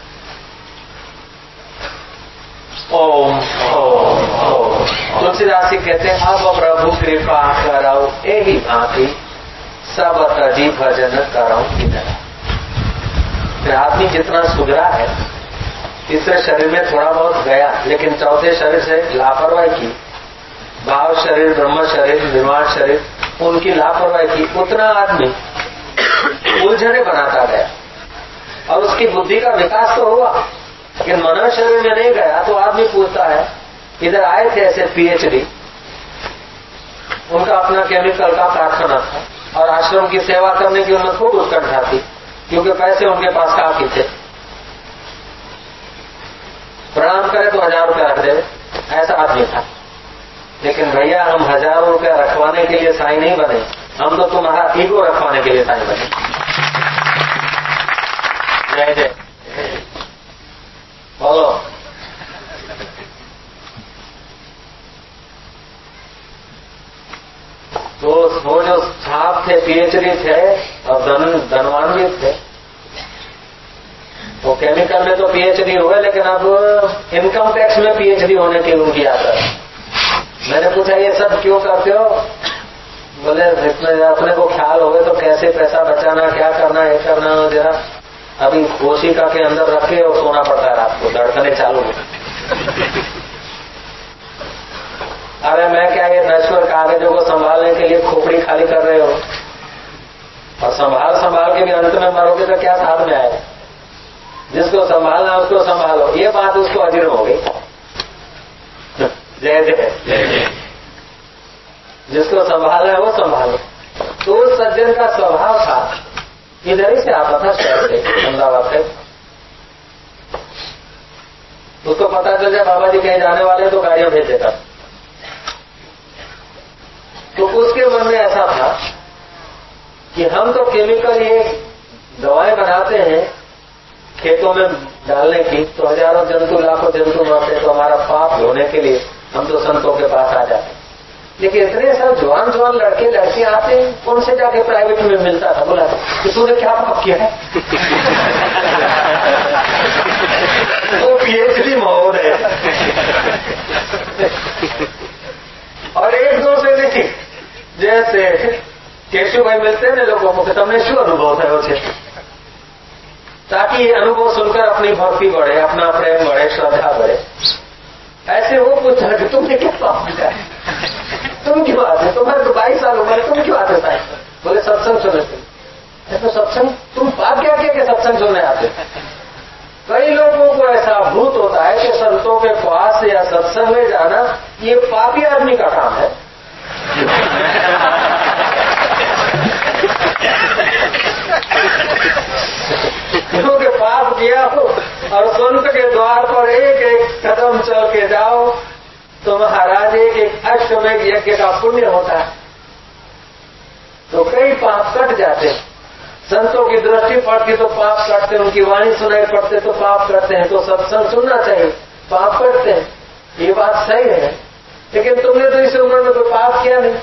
ओम ओम ओम। तुलसीदास जी कहते हैं अब प्रभु कृपा करो यही भांति सब तजी भजन करो किधर। आदमी जितना सुधरा है तीसरे शरीर में थोड़ा बहुत गया, लेकिन चौथे शरीर से लापरवाही की, भाव शरीर, ब्रह्म शरीर, निर्वाण शरीर, उनकी लापरवाही की, उतना आदमी उलझने बनाता गया और उसकी बुद्धि का विकास तो हुआ, लेकिन मन शरीर में नहीं गया। तो आदमी पूछता है, इधर आए थे ऐसे पीएचडी, उनका अपना केमिकल का कारखाना था और आश्रम की सेवा करने की उनमें खूब उत्कंठा थी, क्योंकि पैसे उनके पास काफी थे। प्रणाम करे तो हजार रुपया रख दे, ऐसा आदमी था। लेकिन भैया हम हजारों रुपया रखवाने के लिए साईं नहीं बने, हम तो तुम्हारा ईगो रखवाने के लिए साईं बने। जय जय बोलो। तो वो जो साहब थे पीएचडी थे और धन धनवान भी थे, वो केमिकल में तो पीएचडी हुए, लेकिन अब इनकम टैक्स में पीएचडी होने की उनकी आदत है। मैंने पूछा ये सब क्यों करते हो? बोले इतने अपने को ख्याल हो तो कैसे पैसा बचाना, क्या करना, ये करना, जरा अभी कोशिका के अंदर रखे और सोना पड़ता है रात को, धड़कने चालू हो। अरे मैं क्या ये नश्वर कागजों को संभालने के लिए खोपड़ी खाली कर रहे हो, और संभाल संभाल के भी अंत में मरोगे तो क्या साथ में आएगा? जिसको संभालना उसको संभालो, ये बात उसको अजीर्ण हो गई। जय जय। जिसको संभालना है वो संभालो। तो उस सज्जन का स्वभाव था, इधर ही से आता था शहर से, अहमदाबाद से। उसको पता चल जाए बाबा जी कहीं जाने वाले तो गाड़ियां भेज देता। तो उसके मन में ऐसा था कि हम तो केमिकल ये दवाएं बनाते हैं खेतों में डालने की, तो हजारों जंतु, लाखों जंतु मरते, तो हमारा पाप धोने के लिए हम तो संतों के पास आ जाते। लेकिन इतने सब जवान जवान लड़के लड़कियां आते हैं, उनसे जाके प्राइवेट में मिलता था, बोला कि तूने क्या पाप किया है? वो पीएचडी मोहर है। और एक दो से नहीं, जैसे केशुभाई मिलते हैं ना लोगों को, तमने शू अनुभव थयो छे, ताकि ये अनुभव सुनकर अपनी भक्ति बढ़े, अपना प्रेम बढ़े, श्रद्धा बढ़े। ऐसे वो पूछा कि तुमने क्या पाप किया है, तुम क्यों आते, तुम्हारे तो बाईस साल उम्र, तुम क्यों आते साहब? बोले सत्संग सुनने से। तो सत्संग, तुम पाप क्या किया कि सत्संग सुनने आते? कई लोगों को ऐसा भूत होता है कि संतों के पास या सत्संग में जाना ये पापी आदमी का काम है। क्योंकि पाप किया हो और संत के द्वार पर एक एक कदम चल के जाओ तो महाराज एक एक अश्वमेध यज्ञ का पुण्य होता है, तो कई पाप कट जाते हैं। संतों की दृष्टि पड़ती तो पाप कटते, उनकी वाणी सुनाई पड़ते तो पाप करते हैं। तो सत्संग सुनना चाहिए, पाप करते हैं, ये बात सही है। लेकिन तुमने तो इस उम्र में कोई पाप किया नहीं।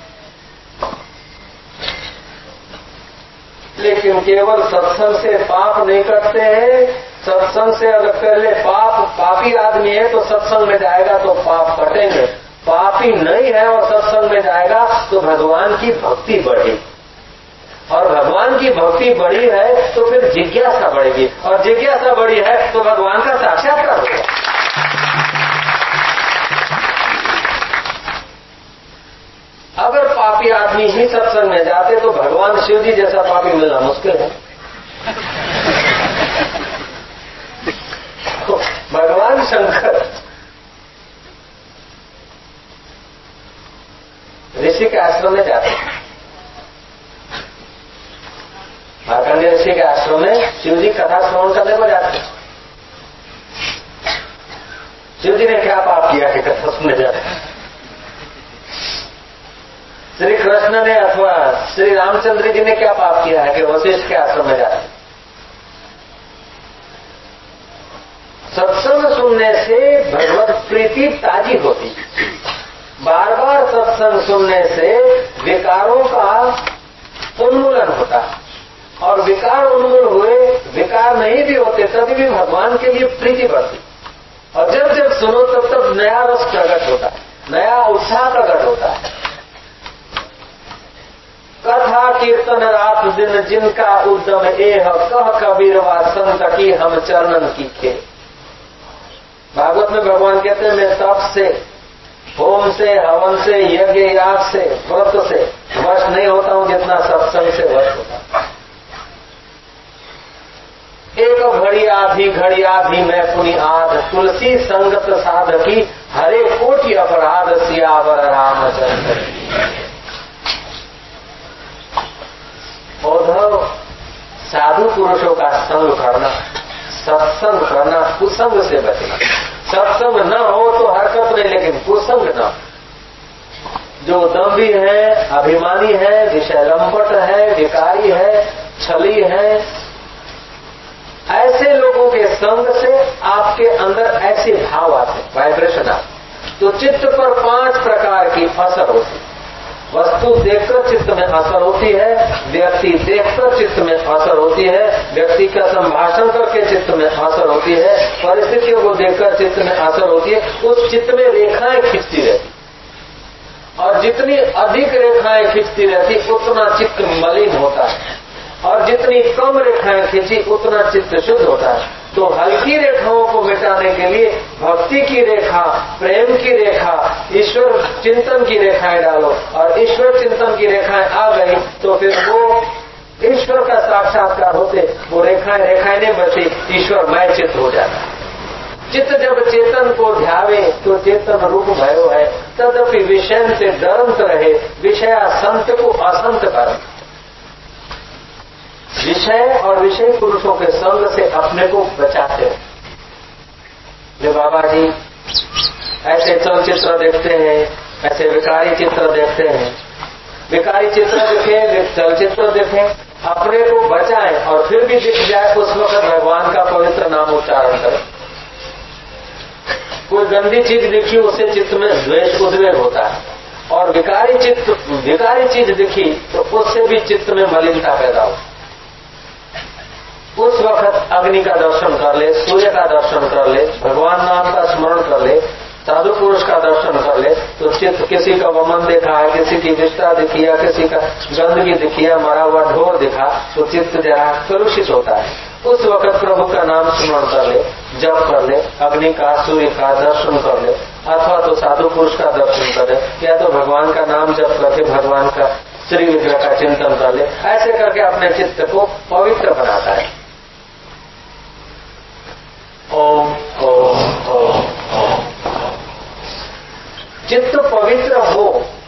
लेकिन केवल सत्संग से पाप नहीं करते हैं। सत्संग से अगर पहले पाप पापी आदमी है तो सत्संग में जाएगा तो पाप कटेंगे। पापी नहीं है और सत्संग में जाएगा तो भगवान की भक्ति बढ़ेगी, और भगवान की भक्ति बढ़ी है तो फिर जिज्ञासा बढ़ेगी, और जिज्ञासा बढ़ी है तो भगवान का साक्षात्कार होगा। अगर पापी आदमी ही सत्संग में जाते तो भगवान शिव जी जैसा पापी मिलना मुश्किल है। तो भगवान शंकर ऋषि के आश्रम में जाते हैं। मार्कंडेय ऋषि के आश्रम में शिव जी कथा श्रवण करने को जाते हैं। शिव जी ने क्या पाप किया कि कथा सुनने जाते हैं? श्री कृष्ण ने अथवा श्री रामचंद्र जी ने क्या पाप किया है कि वशिष्ठ के आश्रम में जाते? सत्संग सुनने से भगवत प्रीति ताजी होती, बार बार सत्संग सुनने से विकारों का उन्मूलन होता, और विकार उन्मूल हुए, विकार नहीं भी होते तभी भी भगवान के लिए प्रीति बढ़ती। और जब जब सुनो तब तब नया रस प्रकट होता है, नया उत्साह प्रकट होता है। कथा कीर्तन रात दिन जिनका उद्यम एह, कह कबीरवा संत की हम चरणन की खे। भागवत में भगवान कहते हैं मैं तप से, होम से, हवन से, यज्ञ याग से, व्रत से वश नहीं होता हूं जितना सत्संग से वश होता। एक घड़ी आधी घड़ी आधी मैं पुनि आध, तुलसी संगत साधकी हरे कोटि अपराध, सियावर रामचंद्र। उद्धव, साधु पुरुषों का संग करना, सत्संग करना, कुसंग से बचना। सत्संग न हो तो हरकत नहीं, लेकिन कुसंग न। जो दम्भी है, अभिमानी है, विषय लंपट है, विकारी है, छली है, ऐसे लोगों के संग से आपके अंदर ऐसे भाव आते, वाइब्रेशन आते, तो चित्त पर पांच प्रकार की असर होती। वस्तु देखकर चित्त में असर होती है, व्यक्ति देखकर चित्त में असर होती है, व्यक्ति का संभाषण करके चित्त में असर होती है, परिस्थितियों को देखकर चित्त में असर होती है। उस चित्त में रेखाएं खिंचती रहती, और जितनी अधिक रेखाएं खिंचती रहती उतना चित्त मलिन होता है, और जितनी कम रेखाएं खींची उतना चित्त शुद्ध होता है। तो हल्की रेखाओं को मिटाने के लिए भक्ति की रेखा, प्रेम की रेखा, ईश्वर चिंतन की रेखाएं डालो, और ईश्वर चिंतन की रेखाएं आ गई तो फिर वो ईश्वर का साक्षात्कार होते, वो रेखाएं रेखाएं नहीं बची, ईश्वर मय चित्त हो जाता है। चित्त जब चेतन को ध्यावे तो चेतन रूप भयो है, तदपि विषय से डरंत रहे, विषया संत को असंत करंत। विषय और विषय पुरुषों के संग से अपने को बचाते हैं। जो बाबा जी ऐसे चलचित्र देखते हैं, ऐसे विकारी चित्र देखते हैं, विकारी चित्र देखें, चलचित्र देखें, अपने को बचाएं, और फिर भी दिख जाए उस वक्त भगवान का पवित्र नाम उच्चारण करें। कोई गंदी चीज दिखी उससे चित्त में द्वेष उद्वेग होता है, और विकारी चित्त विकारी चीज दिखी तो उससे भी चित्त में मलिनता पैदा हो। उस वक्त अग्नि का दर्शन कर ले, सूर्य का दर्शन कर ले, भगवान नाम का स्मरण कर ले, साधु पुरुष का दर्शन कर ले, तो चित्त किसी का वमन देखा है, किसी की विष्ठा दिखी है, किसी का गंदगी दिखी है, मरा हुआ ढोर दिखा, तो चित्त जरा कलुषित होता है। उस वक्त प्रभु का नाम स्मरण कर ले, जप कर ले, अग्नि का सूर्य का दर्शन कर ले, अथवा तो साधु पुरुष का दर्शन कर ले, या तो भगवान का नाम जप करके भगवान का श्री विग्रह का चिंतन कर ले। ऐसे करके अपने चित्त को पवित्र बनाता है। ओम ओम ओम ओम। चित्त पवित्र हो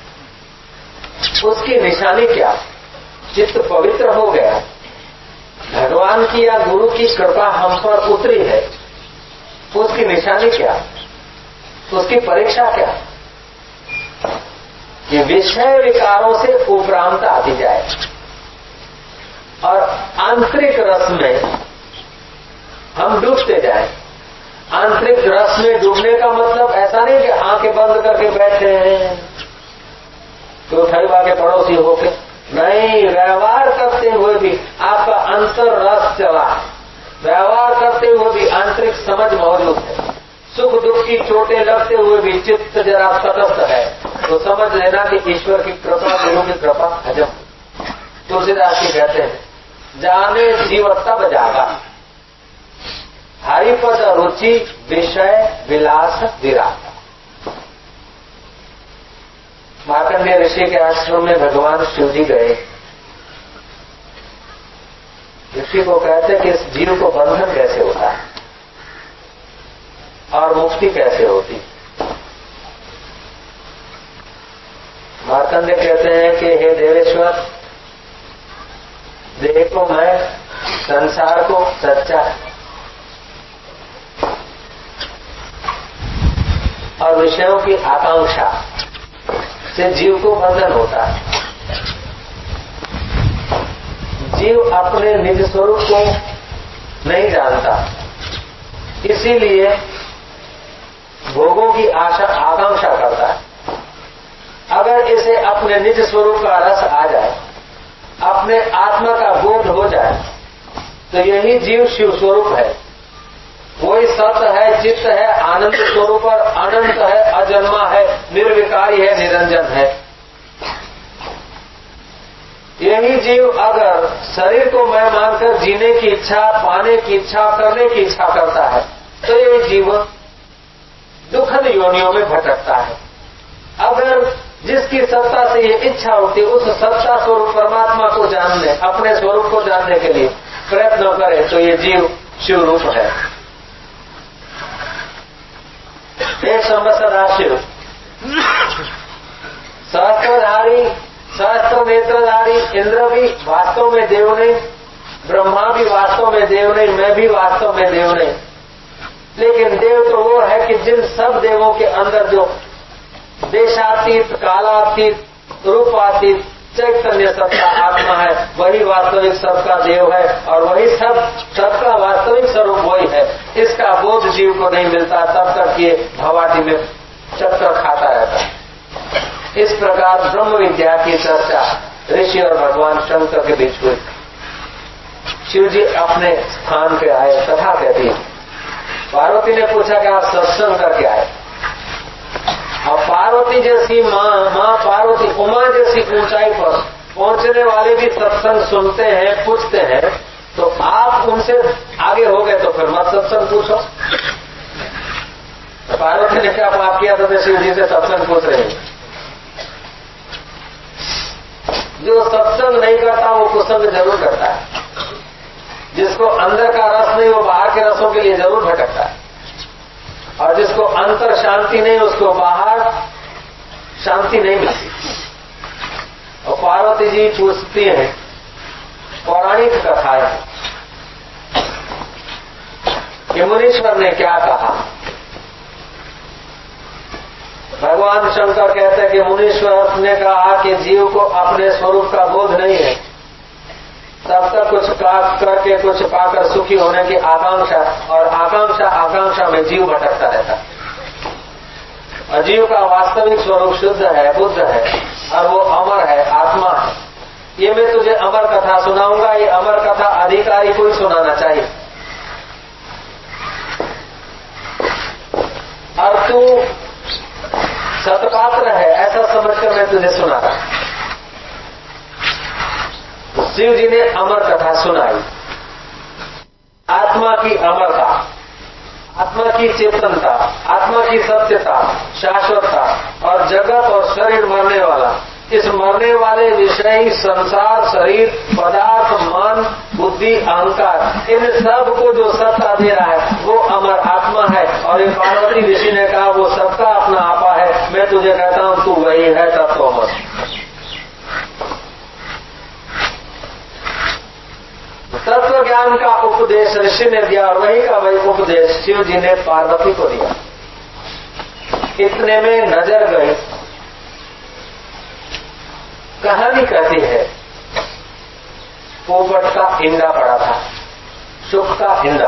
उसकी निशानी क्या? चित्त पवित्र हो गया, भगवान की या गुरु की कृपा हम पर उतरी है, उसकी निशानी क्या? उसकी परीक्षा क्या? ये विषय विकारों से उपरांत आती जाए और आंतरिक रस में हम डूबते जाए। आंतरिक रस में डूबने का मतलब ऐसा नहीं कि आंखें बंद करके बैठे हैं तो खरीबा के पड़ोसी होके, नहीं, व्यवहार करते हुए भी आपका अंतर रस चला, व्यवहार करते हुए भी आंतरिक समझ मौजूद है, सुख दुख की चोटें लगते हुए भी चित्त जरा तटस्थ है, तो समझ लेना कि ईश्वर की कृपा, गुरु की कृपा अजब। तुलसीदास जी कहते हैं, जाने जीव तब जागा, हरिपद रुचि विषय विलास विराग। मार्कंडेय ऋषि के आश्रम में भगवान शिव जी गए। ऋषि को कहते कि इस जीव को बंधन कैसे होता है और मुक्ति कैसे होती। मार्कंडेय कहते हैं कि हे देवेश्वर, देखो मैं संसार को सच्चा और विषयों की आकांक्षा से जीव को बंधन होता है। जीव अपने निज स्वरूप को नहीं जानता, इसीलिए भोगों की आशा आकांक्षा करता है। अगर इसे अपने निज स्वरूप का रस आ जाए, अपने आत्मा का बोध हो जाए, तो यही जीव शिव स्वरूप है। वही सत्य है, चित्त है, आनंद स्वरूप और अनंत है, अजन्मा है, निर्विकारी है, निरंजन है। यही जीव अगर शरीर को मैं मानकर जीने की इच्छा, पाने की इच्छा, करने की इच्छा करता है, तो यही जीव दुखद योनियों में भटकता है। अगर जिसकी सत्ता से ये इच्छा होती है, उस सत्ता स्वरूप परमात्मा को जानने, अपने स्वरूप को जानने के लिए प्रयत्न करे, तो ये जीव शिव रूप है। एक संवत्सराशिव सहस्त्रधारी, सहस्त्र नेत्रधारी इंद्र भी वास्तव में देव नहीं, ब्रह्मा भी वास्तव में देव नहीं, मैं भी वास्तव में देव नहीं। लेकिन देव तो वो है कि जिन सब देवों के अंदर जो देशातीत, कालातीत, रूपातीत चैतन्य सत्ता आत्मा है, वही वास्तविक सबका देव है और वही सब सबका वास्तविक स्वरूप वही है। इसका बोध जीव को नहीं मिलता, तब तक ये भवाटी में चक्कर खाता रहता है। इस प्रकार ब्रह्म विद्या की चर्चा ऋषि और भगवान शंकर के बीच हुई। शिव जी अपने स्थान पे आए, कथा कहती है। पार्वती ने पूछा कि आप सत्संग करके आए। और पार्वती जैसी माँ माँ पार्वती उमा जैसी ऊंचाई पर पहुंचने वाले भी सत्संग सुनते हैं, पूछते हैं, तो आप उनसे आगे हो गए तो फिर मत सत्संग पूछो। तो पार्वती ने क्या पाप किया था तो शिव जी से सत्संग पूछ रहे हैं। जो सत्संग नहीं करता वो कुसंग जरूर करता है। जिसको अंदर का रस नहीं वो बाहर के रसों के लिए जरूर भटकता है, और जिसको अंतर शांति नहीं उसको बाहर शांति नहीं मिलती। और पार्वती जी पूछती हैं, पौराणिक कथाएं कि मुनीश्वर ने क्या कहा। भगवान शंकर कहते हैं कि मुनीश्वर ने कहा कि जीव को अपने स्वरूप का बोध नहीं है, तब तक कुछ करके कुछ पाकर सुखी होने की आकांक्षा, और आकांक्षा आकांक्षा में जीव भटकता रहता है। और जीव का वास्तविक स्वरूप शुद्ध है, बुद्ध है, और वो अमर कथा सुनाऊंगा, ये अमर कथा अधिकारी को ही सुनाना चाहिए। और तू सतपात्र है ऐसा समझकर मैं तुझे सुना रहा। तो शिव जी ने अमर कथा सुनाई। आत्मा की अमरता, आत्मा की चेतनता, आत्मा की सत्यता, शाश्वतता और जगत और शरीर मरने वाला, इस मरने वाले विषय संसार, शरीर, पदार्थ, मन, बुद्धि, अहंकार, इन सब को जो सत्ता दे रहा है वो अमर आत्मा है। और ये पार्वती ऋषि ने कहा वो सबका अपना आपा है। मैं तुझे कहता हूं तू वही है तत्वमस। तत्व ज्ञान का उपदेश ऋषि ने दिया और वही का वही उपदेश शिव जी ने पार्वती को दिया। इतने में नजर गई, कहानी कहती है पोपट का इंडा पड़ा था, शुक का इंडा।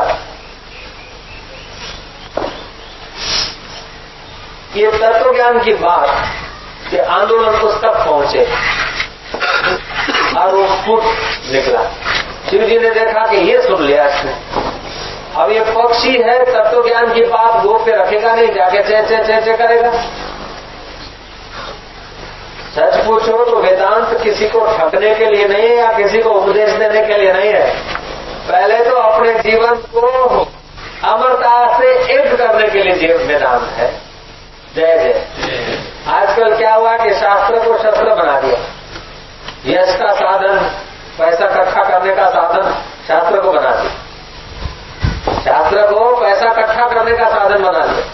ये तत्व ज्ञान की बात कि आंदोलन उस तक पहुंचे और वो फूट निकला। शिव जी ने देखा कि ये सुन लिया इसने, अब ये पक्षी है, तत्व ज्ञान की बात गोप पे रखेगा नहीं, जाके चे चे चे चे करेगा। सच पूछो तो वेदांत किसी को ठगने के लिए नहीं है या किसी को उपदेश देने के लिए नहीं है। पहले तो अपने जीवन को अमरता से एक करने के लिए वेदांत है। जय जय। आजकल क्या हुआ कि शास्त्र को शस्त्र बना दिया, यश का साधन, पैसा इकट्ठा करने का साधन शास्त्र को बना दिया, शास्त्र को पैसा इकट्ठा करने का साधन बना दिया।